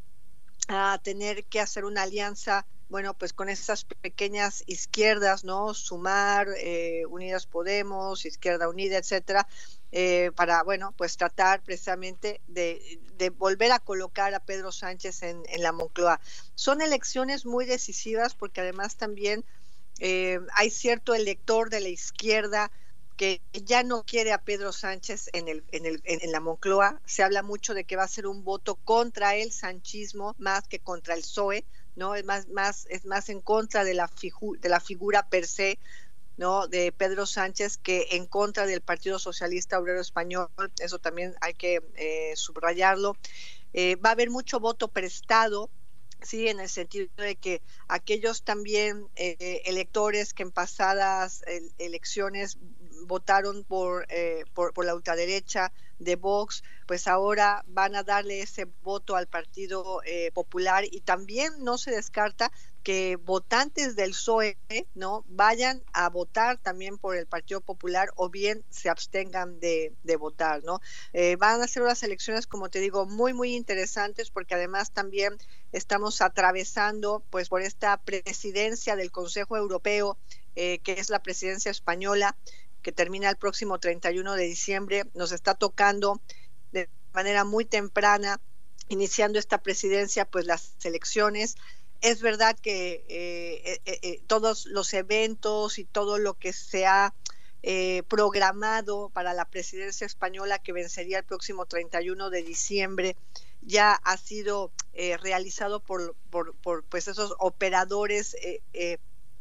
a tener que hacer una alianza, bueno, pues con esas pequeñas izquierdas, ¿no? Sumar, eh, Unidas Podemos, Izquierda Unida, etcétera, eh, para, bueno, pues tratar precisamente de, de volver a colocar a Pedro Sánchez en, en la Moncloa. Son elecciones muy decisivas porque además también eh, hay cierto elector de la izquierda que ya no quiere a Pedro Sánchez en, el, en, el, en, en la Moncloa. Se habla mucho de que va a ser un voto contra el sanchismo más que contra el P S O E, ¿no? Es más, más, es más en contra de la, figu, de la figura per se, ¿no? De Pedro Sánchez que en contra del Partido Socialista Obrero Español. Eso también hay que eh, subrayarlo. Eh, va a haber mucho voto prestado, sí, en el sentido de que aquellos también eh, electores que en pasadas eh, elecciones votaron por, eh, por, por la ultraderecha de Vox, pues ahora van a darle ese voto al Partido eh, Popular, y también no se descarta que votantes del P S O E, ¿no? vayan a votar también por el Partido Popular o bien se abstengan de, de votar, ¿no? Eh, van a ser unas elecciones, como te digo, muy, muy interesantes, porque además también estamos atravesando pues por esta presidencia del Consejo Europeo, eh, que es la presidencia española, que termina el próximo treinta y uno de diciembre. Nos está tocando de manera muy temprana, iniciando esta presidencia, pues las elecciones. Es verdad que eh, eh, eh, todos los eventos y todo lo que se ha eh, programado para la presidencia española, que vencería el próximo treinta y uno de diciembre, ya ha sido eh, realizado por, por, por pues esos operadores eh, eh,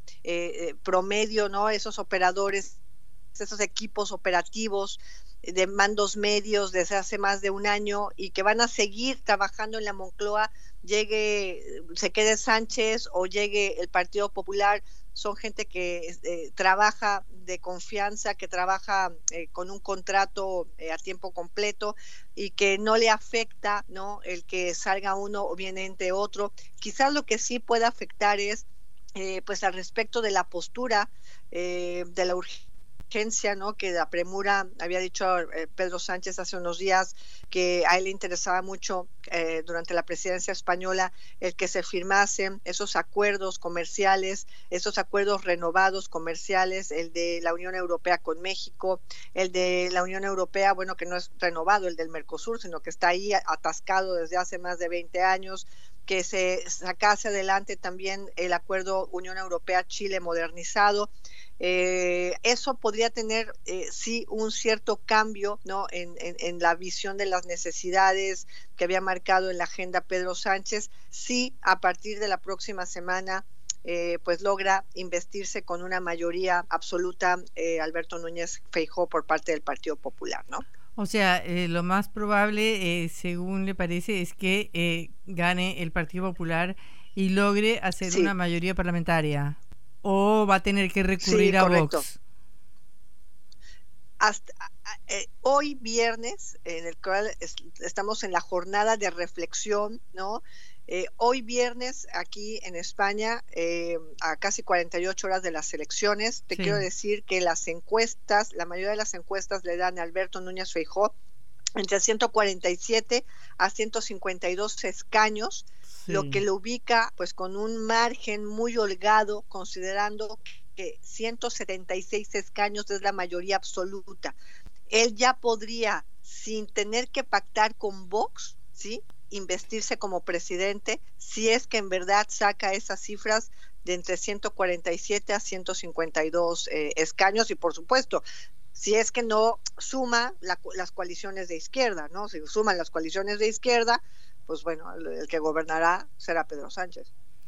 eh, promedio, ¿no? Esos operadores, esos equipos operativos de mandos medios desde hace más de un año, y que van a seguir trabajando en la Moncloa, llegue, se quede Sánchez o llegue el Partido Popular. Son gente que eh, trabaja de confianza, que trabaja eh, con un contrato eh, a tiempo completo, y que no le afecta, ¿no? el que salga uno o bien entre otro. Quizás lo que sí pueda afectar es eh, pues al respecto de la postura eh, de la urgencia, ¿no? que la premura. Había dicho eh, Pedro Sánchez hace unos días que a él le interesaba mucho eh, durante la presidencia española el que se firmasen esos acuerdos comerciales, esos acuerdos renovados comerciales, el de la Unión Europea con México, el de la Unión Europea, bueno, que no es renovado, el del Mercosur, sino que está ahí atascado desde hace más de veinte años, que se sacase adelante también el acuerdo Unión Europea-Chile modernizado. Eh, eso podría tener eh, sí un cierto cambio, ¿no? en, en, en la visión de las necesidades que había marcado en la agenda Pedro Sánchez, sí a partir de la próxima semana eh, pues logra investirse con una mayoría absoluta eh, Alberto Núñez Feijóo por parte del Partido Popular, ¿no? O sea, eh, lo más probable, eh, según le parece, es que eh, gane el Partido Popular y logre hacer sí. una mayoría parlamentaria. ¿O va a tener que recurrir sí, a Vox? Hasta, eh, hoy viernes, en el cual es, estamos en la jornada de reflexión, ¿no? Eh, hoy viernes aquí en España, eh, a casi cuarenta y ocho horas de las elecciones, te sí. quiero decir que las encuestas, la mayoría de las encuestas le dan a Alberto Núñez Feijóo entre ciento cuarenta y siete a ciento cincuenta y dos escaños, sí. lo que lo ubica pues con un margen muy holgado, considerando que ciento setenta y seis escaños es la mayoría absoluta. Él ya podría, sin tener que pactar con Vox, ¿sí?, investirse como presidente, si es que en verdad saca esas cifras de entre ciento cuarenta y siete a ciento cincuenta y dos eh, escaños, y por supuesto, si es que no suma la, las coaliciones de izquierda, ¿no? Si suman las coaliciones de izquierda, pues bueno, el, el que gobernará será Pedro Sánchez.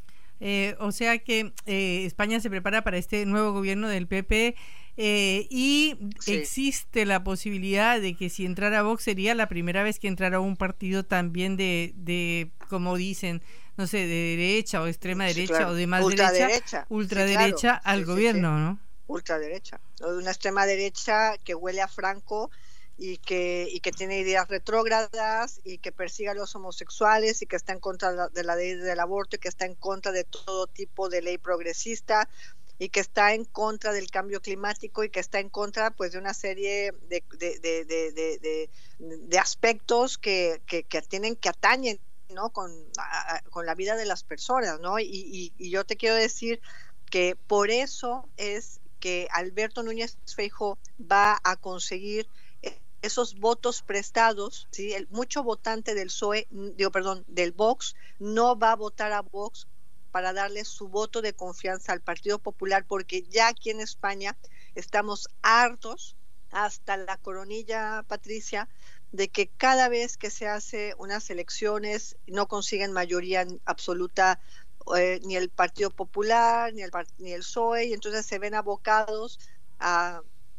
Eh, o sea que eh, España se prepara para este nuevo gobierno del P P eh, y sí. existe la posibilidad de que si entrara Vox sería la primera vez que entrara un partido también de, de como dicen, no sé, de derecha o extrema derecha sí, claro. o de más ultraderecha, derecha, ultraderecha sí, claro. al sí, gobierno, sí, sí. ¿no? Ultraderecha, una extrema derecha que huele a Franco y que y que tiene ideas retrógradas y que persigue a los homosexuales y que está en contra de la ley del aborto y que está en contra de todo tipo de ley progresista y que está en contra del cambio climático y que está en contra pues de una serie de de, de, de, de, de, de aspectos que, que, que tienen que atañen, ¿no? con, a, con la vida de las personas, ¿no? Y, y, y yo te quiero decir que por eso es que Alberto Núñez Feijóo va a conseguir esos votos prestados, ¿sí? El, mucho votante del P S O E, digo, perdón, del Vox, no va a votar a Vox para darle su voto de confianza al Partido Popular, porque ya aquí en España estamos hartos, hasta la coronilla, Patricia, de que cada vez que se hace unas elecciones no consiguen mayoría absoluta eh, ni el Partido Popular, ni el, ni el P S O E, y entonces se ven abocados a...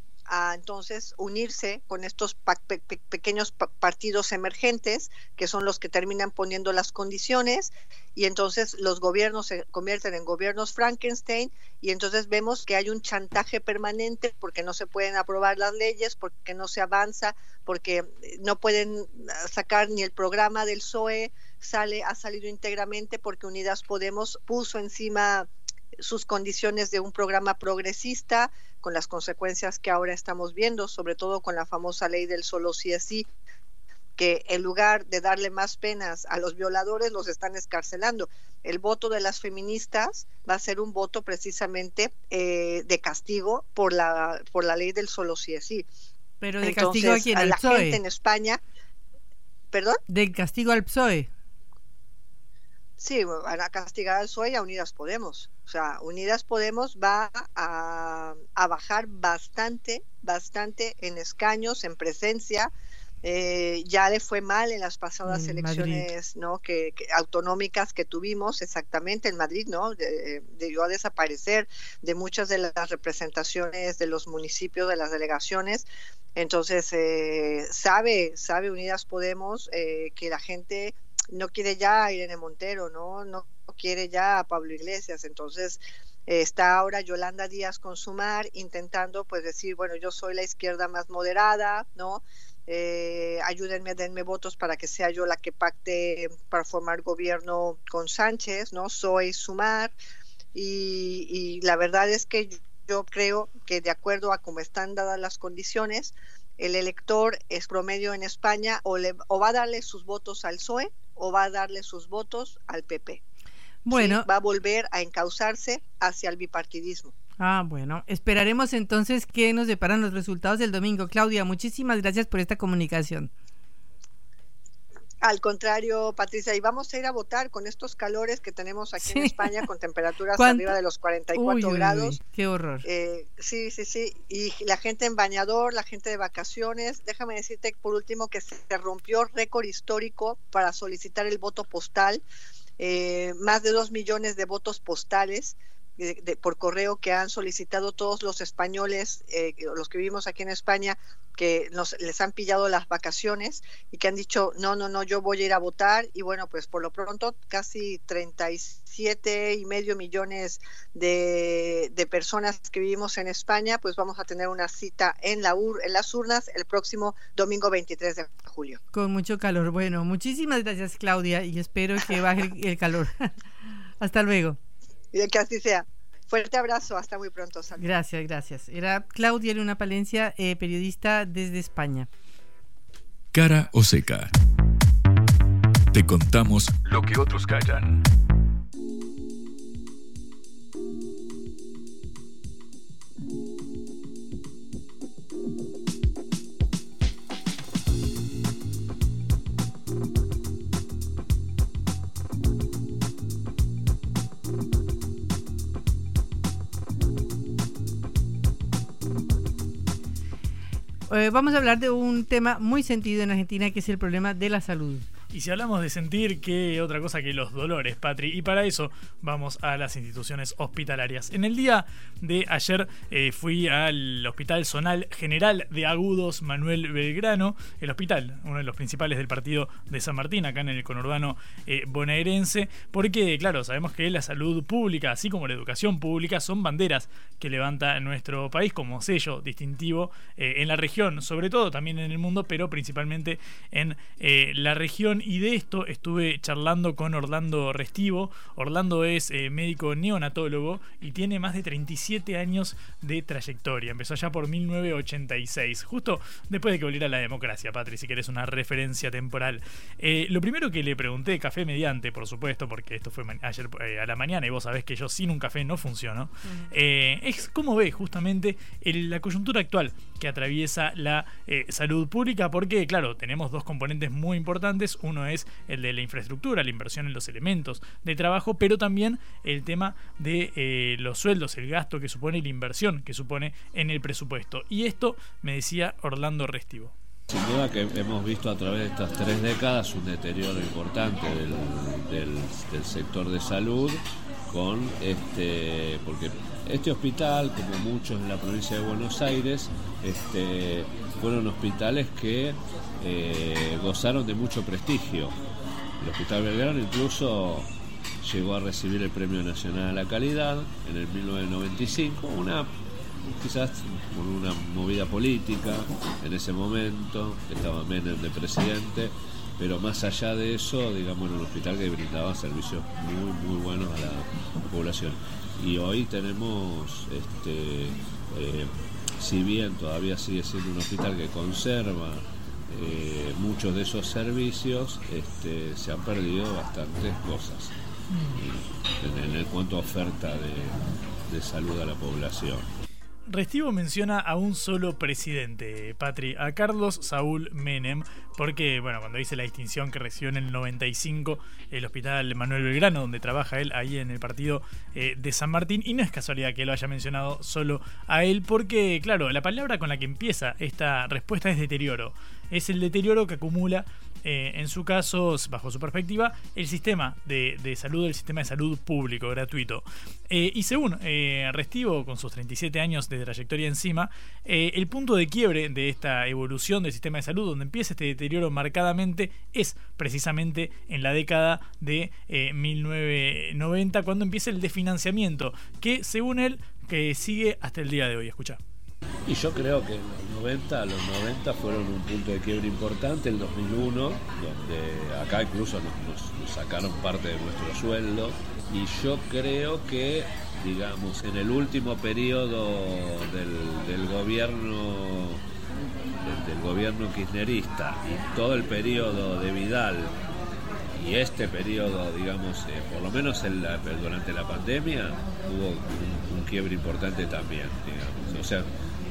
a entonces unirse con estos pa- pe- pe- pequeños pa- partidos emergentes que son los que terminan poniendo las condiciones, y entonces los gobiernos se convierten en gobiernos Frankenstein, y entonces vemos que hay un chantaje permanente porque no se pueden aprobar las leyes, porque no se avanza, porque no pueden sacar ni el programa del P S O E, sale, ha salido íntegramente porque Unidas Podemos puso encima sus condiciones de un programa progresista, con las consecuencias que ahora estamos viendo, sobre todo con la famosa ley del solo sí es sí, que en lugar de darle más penas a los violadores, los están escarcelando. El voto de las feministas va a ser un voto precisamente eh, de castigo por la por la ley del solo sí es sí. Pero de Entonces, castigo a quién, al la P S O E. gente en España, ¿perdón? De castigo al P S O E. Sí, van a castigar al P S O E y a Unidas Podemos. O sea, Unidas Podemos va a, a bajar bastante, bastante en escaños, en presencia. Eh, ya le fue mal en las pasadas en elecciones, ¿no? que, que autonómicas que tuvimos, exactamente en Madrid, ¿no? De, debió a desaparecer de muchas de las representaciones de los municipios, de las delegaciones. Entonces, eh, sabe, sabe Unidas Podemos eh, que la gente no quiere ya a Irene Montero, no, no quiere ya a Pablo Iglesias. Entonces eh, está ahora Yolanda Díaz con Sumar intentando pues decir, bueno, yo soy la izquierda más moderada, ¿no? Eh, ayúdenme, denme votos para que sea yo la que pacte para formar gobierno con Sánchez, ¿no? Soy Sumar, y, y la verdad es que yo, yo creo que de acuerdo a cómo están dadas las condiciones, el elector es promedio en España o, le, o va a darle sus votos al P S O E o va a darle sus votos al P P. Bueno, sí, va a volver a encauzarse hacia el bipartidismo. Ah, bueno, esperaremos entonces qué nos deparan los resultados del domingo. Claudia, muchísimas gracias por esta comunicación. Al contrario, Patricia, y vamos a ir a votar con estos calores que tenemos aquí sí. en España, con temperaturas ¿Cuánto? arriba de los cuarenta y cuatro uy, grados. Uy, qué horror. Eh, sí, sí, sí. Y la gente en bañador, la gente de vacaciones. Déjame decirte por último que se rompió récord histórico para solicitar el voto postal. Eh, más de dos millones de votos postales de, de, por correo que han solicitado todos los españoles, eh, los que vivimos aquí en España, que nos, les han pillado las vacaciones y que han dicho no, no, no, yo voy a ir a votar. Y bueno, pues por lo pronto casi treinta y siete y medio millones de, de personas que vivimos en España, pues vamos a tener una cita en, la ur, en las urnas el próximo domingo veintitrés de julio. Con mucho calor. Bueno, muchísimas gracias, Claudia, y espero que baje el, el calor. Hasta luego. Y que así sea. Fuerte abrazo, hasta muy pronto. Salud. Gracias, gracias. Era Claudia Luna Palencia, eh, periodista desde España. Cara o seca. Te contamos lo que otros callan. Eh, vamos a hablar de un tema muy sentido en Argentina, que es el problema de la salud. Y si hablamos de sentir, ¿qué otra cosa que los dolores, Patri? Y para eso vamos a las instituciones hospitalarias. En el día de ayer eh, fui al Hospital Zonal General de Agudos Manuel Belgrano, el hospital, uno de los principales del partido de San Martín, acá en el conurbano eh, bonaerense, porque, claro, sabemos que la salud pública, así como la educación pública, son banderas que levanta nuestro país como sello distintivo eh, en la región, sobre todo también en el mundo, pero principalmente en eh, la región. Y de esto estuve charlando con Orlando Restivo. Orlando es eh, médico neonatólogo y tiene más de treinta y siete años de trayectoria. Empezó allá por mil novecientos ochenta y seis, justo después de que volviera la democracia, Patri, si querés una referencia temporal. Eh, lo primero que le pregunté, café mediante, por supuesto, porque esto fue ayer eh, a la mañana y vos sabés que yo sin un café no funciono, uh-huh. eh, es cómo ve justamente el, la coyuntura actual que atraviesa la eh, salud pública, porque, claro, tenemos dos componentes muy importantes. Uno es el de la infraestructura, la inversión en los elementos de trabajo, pero también el tema de eh, los sueldos, el gasto que supone y la inversión que supone en el presupuesto. Y esto me decía Orlando Restivo. Sin duda que hemos visto a través de estas tres décadas un deterioro importante del, del, del sector de salud, con este, porque este hospital, como muchos en la provincia de Buenos Aires, este, fueron hospitales que eh, gozaron de mucho prestigio. El Hospital Belgrano incluso llegó a recibir el Premio Nacional a la Calidad en el mil novecientos noventa y cinco, una quizás con una movida política en ese momento, estaba Menem de presidente, pero más allá de eso, digamos, era un hospital que brindaba servicios muy, muy buenos a la población. Y hoy tenemos, este, eh, si bien todavía sigue siendo un hospital que conserva eh, muchos de esos servicios, este, se han perdido bastantes cosas en, en el cuanto a oferta de, de salud a la población. Restivo menciona a un solo presidente, Patri, a Carlos Saúl Menem, porque, bueno, cuando dice la distinción que recibió en el noventa y cinco el Hospital Manuel Belgrano, donde trabaja él, ahí en el partido eh, de San Martín, y no es casualidad que lo haya mencionado solo a él, porque, claro, la palabra con la que empieza esta respuesta es deterioro. Es el deterioro que acumula, eh, en su caso, bajo su perspectiva, el sistema de, de salud, el sistema de salud público, gratuito. Eh, y según eh, Restivo, con sus treinta y siete años de trayectoria encima, eh, el punto de quiebre de esta evolución del sistema de salud, donde empieza este deterioro marcadamente, es precisamente en la década de eh, mil novecientos noventa, cuando empieza el desfinanciamiento, que según él, que sigue hasta el día de hoy. Escucha. Y yo creo que en los noventa, los noventa fueron un punto de quiebre importante, el dos mil uno, donde acá incluso nos, nos, nos sacaron parte de nuestro sueldo, y yo creo que, digamos, en el último periodo del, del gobierno del, del gobierno kirchnerista y todo el periodo de Vidal y este periodo, digamos, eh, por lo menos en la, durante la pandemia, hubo un, un quiebre importante también, digamos. O sea,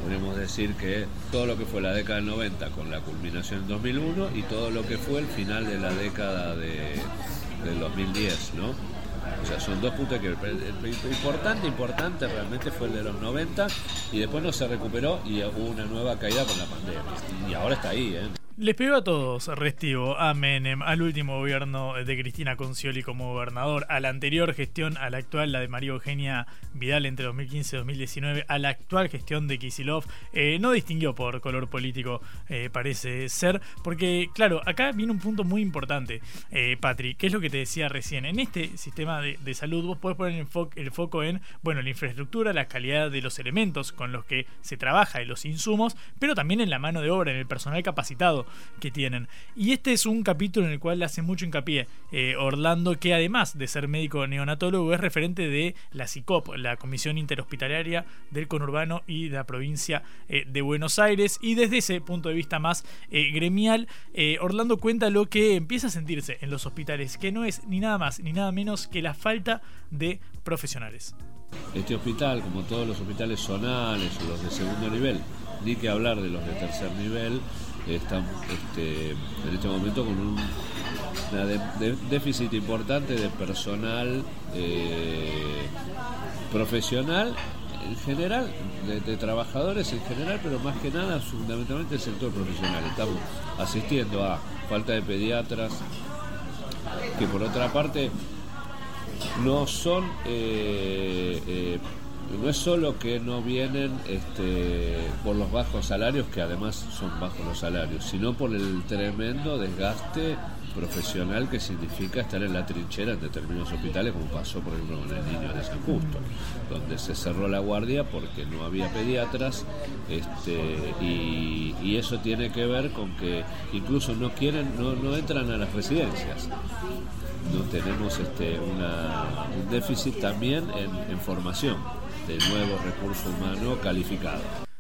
podemos decir que todo lo que fue la década del noventa con la culminación en dos mil uno y todo lo que fue el final de la década de, del dos mil diez, ¿no? O sea, son dos puntos que el importante, importante realmente fue el de los noventa y después no se recuperó y hubo una nueva caída con la pandemia. Y ahora está ahí, ¿eh? Les pegó a todos, Restivo, a Menem, al último gobierno de Cristina Concioli como gobernador, a la anterior gestión, a la actual, la de María Eugenia Vidal entre dos mil quince y dos mil diecinueve, a la actual gestión de Kicillof. Eh, no distinguió por color político, eh, parece ser, porque, claro, acá viene un punto muy importante, eh, Patri, que es lo que te decía recién. En este sistema de, de salud vos podés poner el, fo- el foco en, bueno, la infraestructura, la calidad de los elementos con los que se trabaja y los insumos, pero también en la mano de obra, en el personal capacitado que tienen. Y este es un capítulo en el cual hace mucho hincapié eh, Orlando, que además de ser médico neonatólogo es referente de la SICOP, la Comisión Interhospitalaria del Conurbano y de la provincia eh, de Buenos Aires, y desde ese punto de vista más eh, gremial, eh, Orlando cuenta lo que empieza a sentirse en los hospitales, que no es ni nada más ni nada menos que la falta de profesionales. Este hospital, como todos los hospitales zonales o los de segundo nivel, ni que hablar de los de tercer nivel, están este, en este momento con un una de, de, déficit importante de personal eh, profesional en general, de, de trabajadores en general, pero más que nada fundamentalmente el sector profesional. Estamos asistiendo a falta de pediatras, que por otra parte no son eh, eh, no es solo que no vienen este, por los bajos salarios, que además son bajos los salarios, sino por el tremendo desgaste profesional que significa estar en la trinchera en determinados hospitales, como pasó por ejemplo con el niño de San Justo, donde se cerró la guardia porque no había pediatras, este, y, y eso tiene que ver con que incluso no quieren, no, no entran a las residencias. No tenemos este, una, un déficit también en, en formación de nuevo recurso humano calificado.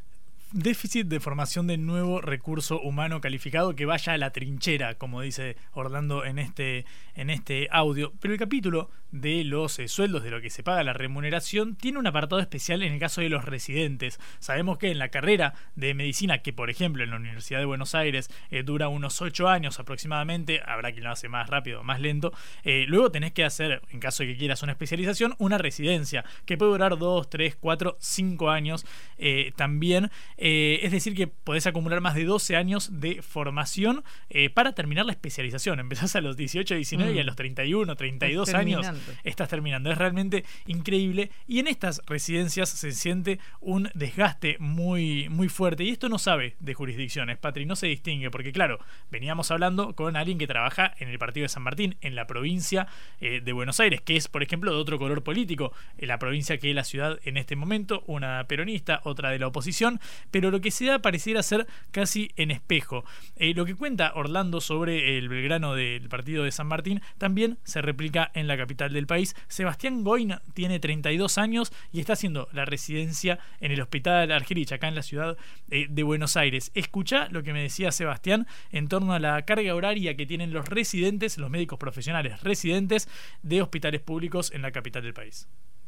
Déficit de formación de nuevo recurso humano calificado que vaya a la trinchera, como dice Orlando en este, en este audio. Pero el capítulo de los eh, sueldos, de lo que se paga, la remuneración, tiene un apartado especial en el caso de los residentes. Sabemos que en la carrera de medicina, que por ejemplo en la Universidad de Buenos Aires eh, dura unos ocho años aproximadamente, habrá quien lo hace más rápido, más lento, eh, luego tenés que hacer, en caso de que quieras una especialización, una residencia, que puede durar dos, tres, cuatro, cinco años eh, también. Eh, es decir, que podés acumular más de doce años de formación eh, para terminar la especialización. Empezás a los dieciocho, diecinueve mm. y a los treinta y uno, treinta y dos años estás terminando. Es realmente increíble. Y en estas residencias se siente un desgaste muy, muy fuerte. Y esto no sabe de jurisdicciones, Patri, no se distingue. Porque claro, veníamos hablando con alguien que trabaja en el partido de San Martín, en la provincia eh, de Buenos Aires, que es, por ejemplo, de otro color político. En la provincia que es la ciudad en este momento, una peronista, otra de la oposición. Pero lo que se da pareciera ser casi en espejo. Eh, lo que cuenta Orlando sobre el Belgrano del partido de San Martín también se replica en la capital del país. Sebastián Goyn tiene treinta y dos años y está haciendo la residencia en el Hospital Argerich, acá en la ciudad eh, de Buenos Aires. Escuchá lo que me decía Sebastián en torno a la carga horaria que tienen los residentes, los médicos profesionales residentes de hospitales públicos en la capital del país.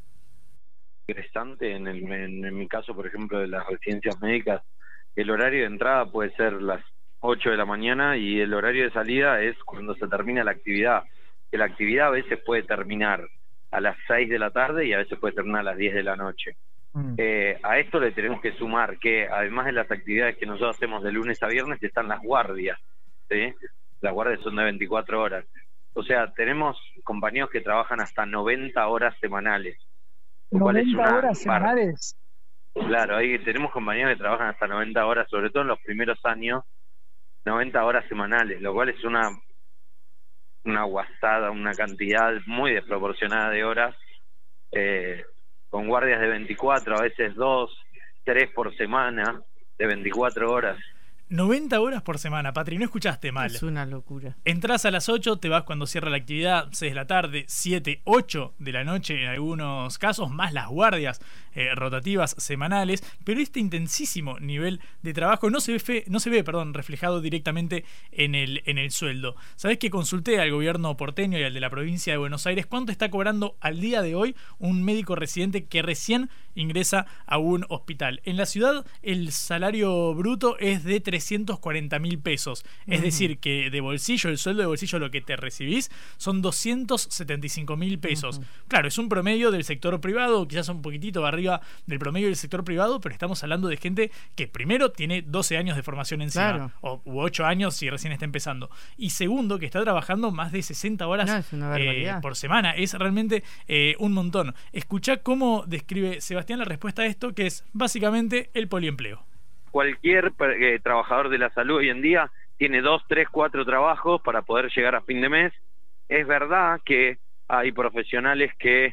Interesante en, el, en, en mi caso, por ejemplo, de las residencias médicas, el horario de entrada puede ser las ocho de la mañana y el horario de salida es cuando se termina la actividad. Que la actividad a veces puede terminar a las seis de la tarde y a veces puede terminar a las diez de la noche. Mm. Eh, a esto le tenemos que sumar que además de las actividades que nosotros hacemos de lunes a viernes están las guardias, ¿sí? Las guardias son de veinticuatro horas. O sea, tenemos compañeros que trabajan hasta noventa horas semanales. noventa horas semanales. Claro, ahí tenemos compañeros que trabajan hasta noventa horas, sobre todo en los primeros años, noventa horas semanales, lo cual es una una guasada, una cantidad muy desproporcionada de horas, eh, con guardias de veinticuatro, a veces dos, tres por semana, de veinticuatro horas. noventa horas por semana, Patri, no escuchaste mal. Es una locura. Entrás a las ocho, te vas cuando cierra la actividad, seis de la tarde, siete, ocho de la noche en algunos casos, más las guardias eh, rotativas semanales, pero este intensísimo nivel de trabajo no se ve, fe, no se ve perdón, reflejado directamente en el, en el sueldo. ¿Sabés que consulté al gobierno porteño y al de la provincia de Buenos Aires cuánto está cobrando al día de hoy un médico residente que recién ingresa a un hospital? En la ciudad el salario bruto es de trescientos cuarenta mil pesos, es uh-huh. decir, que de bolsillo, el sueldo de bolsillo, lo que te recibís son doscientos setenta y cinco mil pesos. Uh-huh. Claro, es un promedio del sector privado, quizás un poquitito arriba del promedio del sector privado, pero estamos hablando de gente que primero tiene doce años de formación encima, claro. o u ocho años si recién está empezando, y segundo que está trabajando más de sesenta horas no, es una eh, por semana. Es realmente eh, un montón. Escuchá cómo describe Sebastián la respuesta a esto, que es básicamente el poliempleo. Cualquier eh, trabajador de la salud hoy en día tiene dos, tres, cuatro trabajos para poder llegar a fin de mes. Es verdad que hay profesionales que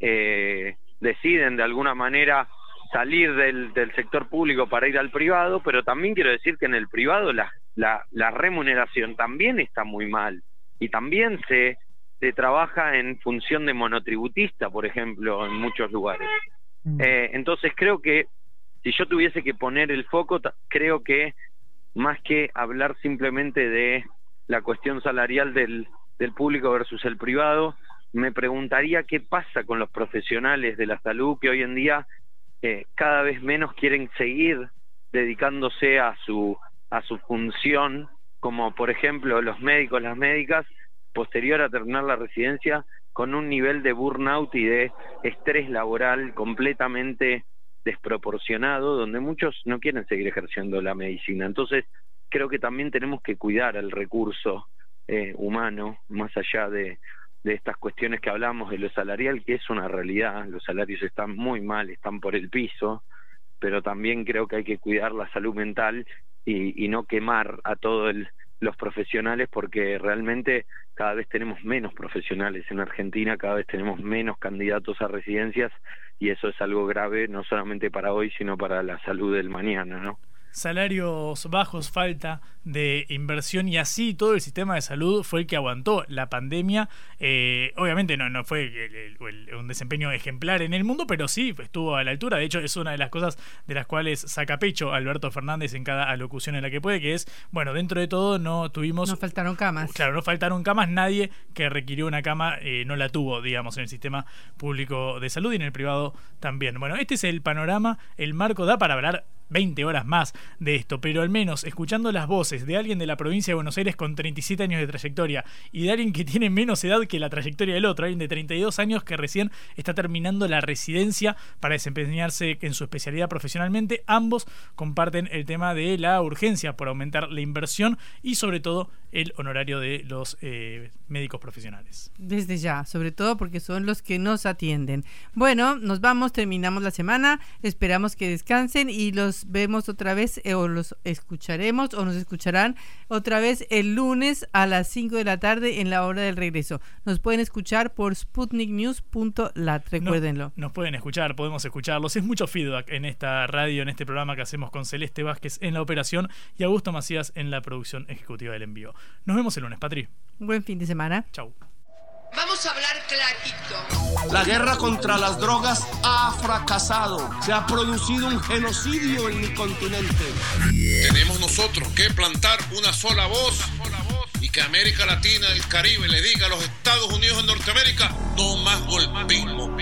eh, deciden de alguna manera salir del, del sector público para ir al privado, pero también quiero decir que en el privado la, la, la remuneración también está muy mal, y también se, se trabaja en función de monotributista, por ejemplo, en muchos lugares. Eh, entonces creo que si yo tuviese que poner el foco, creo que más que hablar simplemente de la cuestión salarial del, del público versus el privado, me preguntaría qué pasa con los profesionales de la salud que hoy en día eh, cada vez menos quieren seguir dedicándose a su a su función, como por ejemplo los médicos, las médicas, posterior a terminar la residencia, con un nivel de burnout y de estrés laboral completamente desproporcionado, donde muchos no quieren seguir ejerciendo la medicina. Entonces creo que también tenemos que cuidar el recurso eh, humano, más allá de, de estas cuestiones que hablamos de lo salarial, que es una realidad. Los salarios están muy mal, están por el piso, pero también creo que hay que cuidar la salud mental y, y no quemar a todos los profesionales, porque realmente cada vez tenemos menos profesionales en Argentina, cada vez tenemos menos candidatos a residencias, y eso es algo grave, no solamente para hoy, sino para la salud del mañana, ¿no? Salarios bajos, falta de inversión, y así todo el sistema de salud fue el que aguantó la pandemia. Eh, obviamente no, no fue el, el, el, un desempeño ejemplar en el mundo, pero sí estuvo a la altura. De hecho, es una de las cosas de las cuales saca pecho Alberto Fernández en cada alocución en la que puede, que es, bueno, dentro de todo no tuvimos... No faltaron camas. Claro, no faltaron camas. Nadie que requirió una cama eh, no la tuvo, digamos, en el sistema público de salud, y en el privado también. Bueno, este es el panorama. El marco da para hablar veinte horas más de esto, pero al menos escuchando las voces de alguien de la provincia de Buenos Aires con treinta y siete años de trayectoria, y de alguien que tiene menos edad que la trayectoria del otro, alguien de treinta y dos años que recién está terminando la residencia para desempeñarse en su especialidad profesionalmente, ambos comparten el tema de la urgencia por aumentar la inversión y sobre todo el honorario de los eh, médicos profesionales. Desde ya, sobre todo porque son los que nos atienden. Bueno, nos vamos, terminamos la semana, esperamos que descansen y los vemos otra vez eh, o los escucharemos o nos escucharán otra vez el lunes a las cinco de la tarde en la hora del regreso. Nos pueden escuchar por sputnik news punto lat, recuérdenlo. No, nos pueden escuchar, podemos escucharlos. Es mucho feedback en esta radio, en este programa que hacemos con Celeste Vázquez en la operación y Augusto Macías en la producción ejecutiva del envío. Nos vemos el lunes, Patri. Buen fin de semana. Chau. Vamos a hablar clarito. La guerra contra las drogas ha fracasado. Se ha producido un genocidio en mi continente. Tenemos nosotros que plantar una sola voz y que América Latina y el Caribe le diga a los Estados Unidos de Norteamérica: no más golpismo.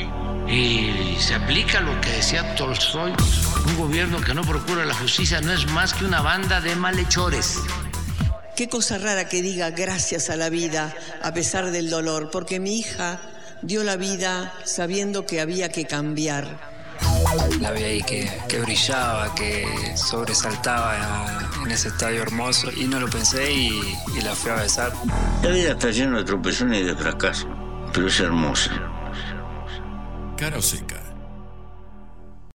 Y se aplica lo que decía Tolstoy: un gobierno que no procura la justicia no es más que una banda de malhechores. Qué cosa rara que diga gracias a la vida a pesar del dolor, porque mi hija dio la vida sabiendo que había que cambiar. La vi ahí que, que brillaba, que sobresaltaba en ese estadio hermoso, y no lo pensé y, y la fui a besar. La vida está llena de tropezones y de fracasos, pero es hermosa. Cara o Seca.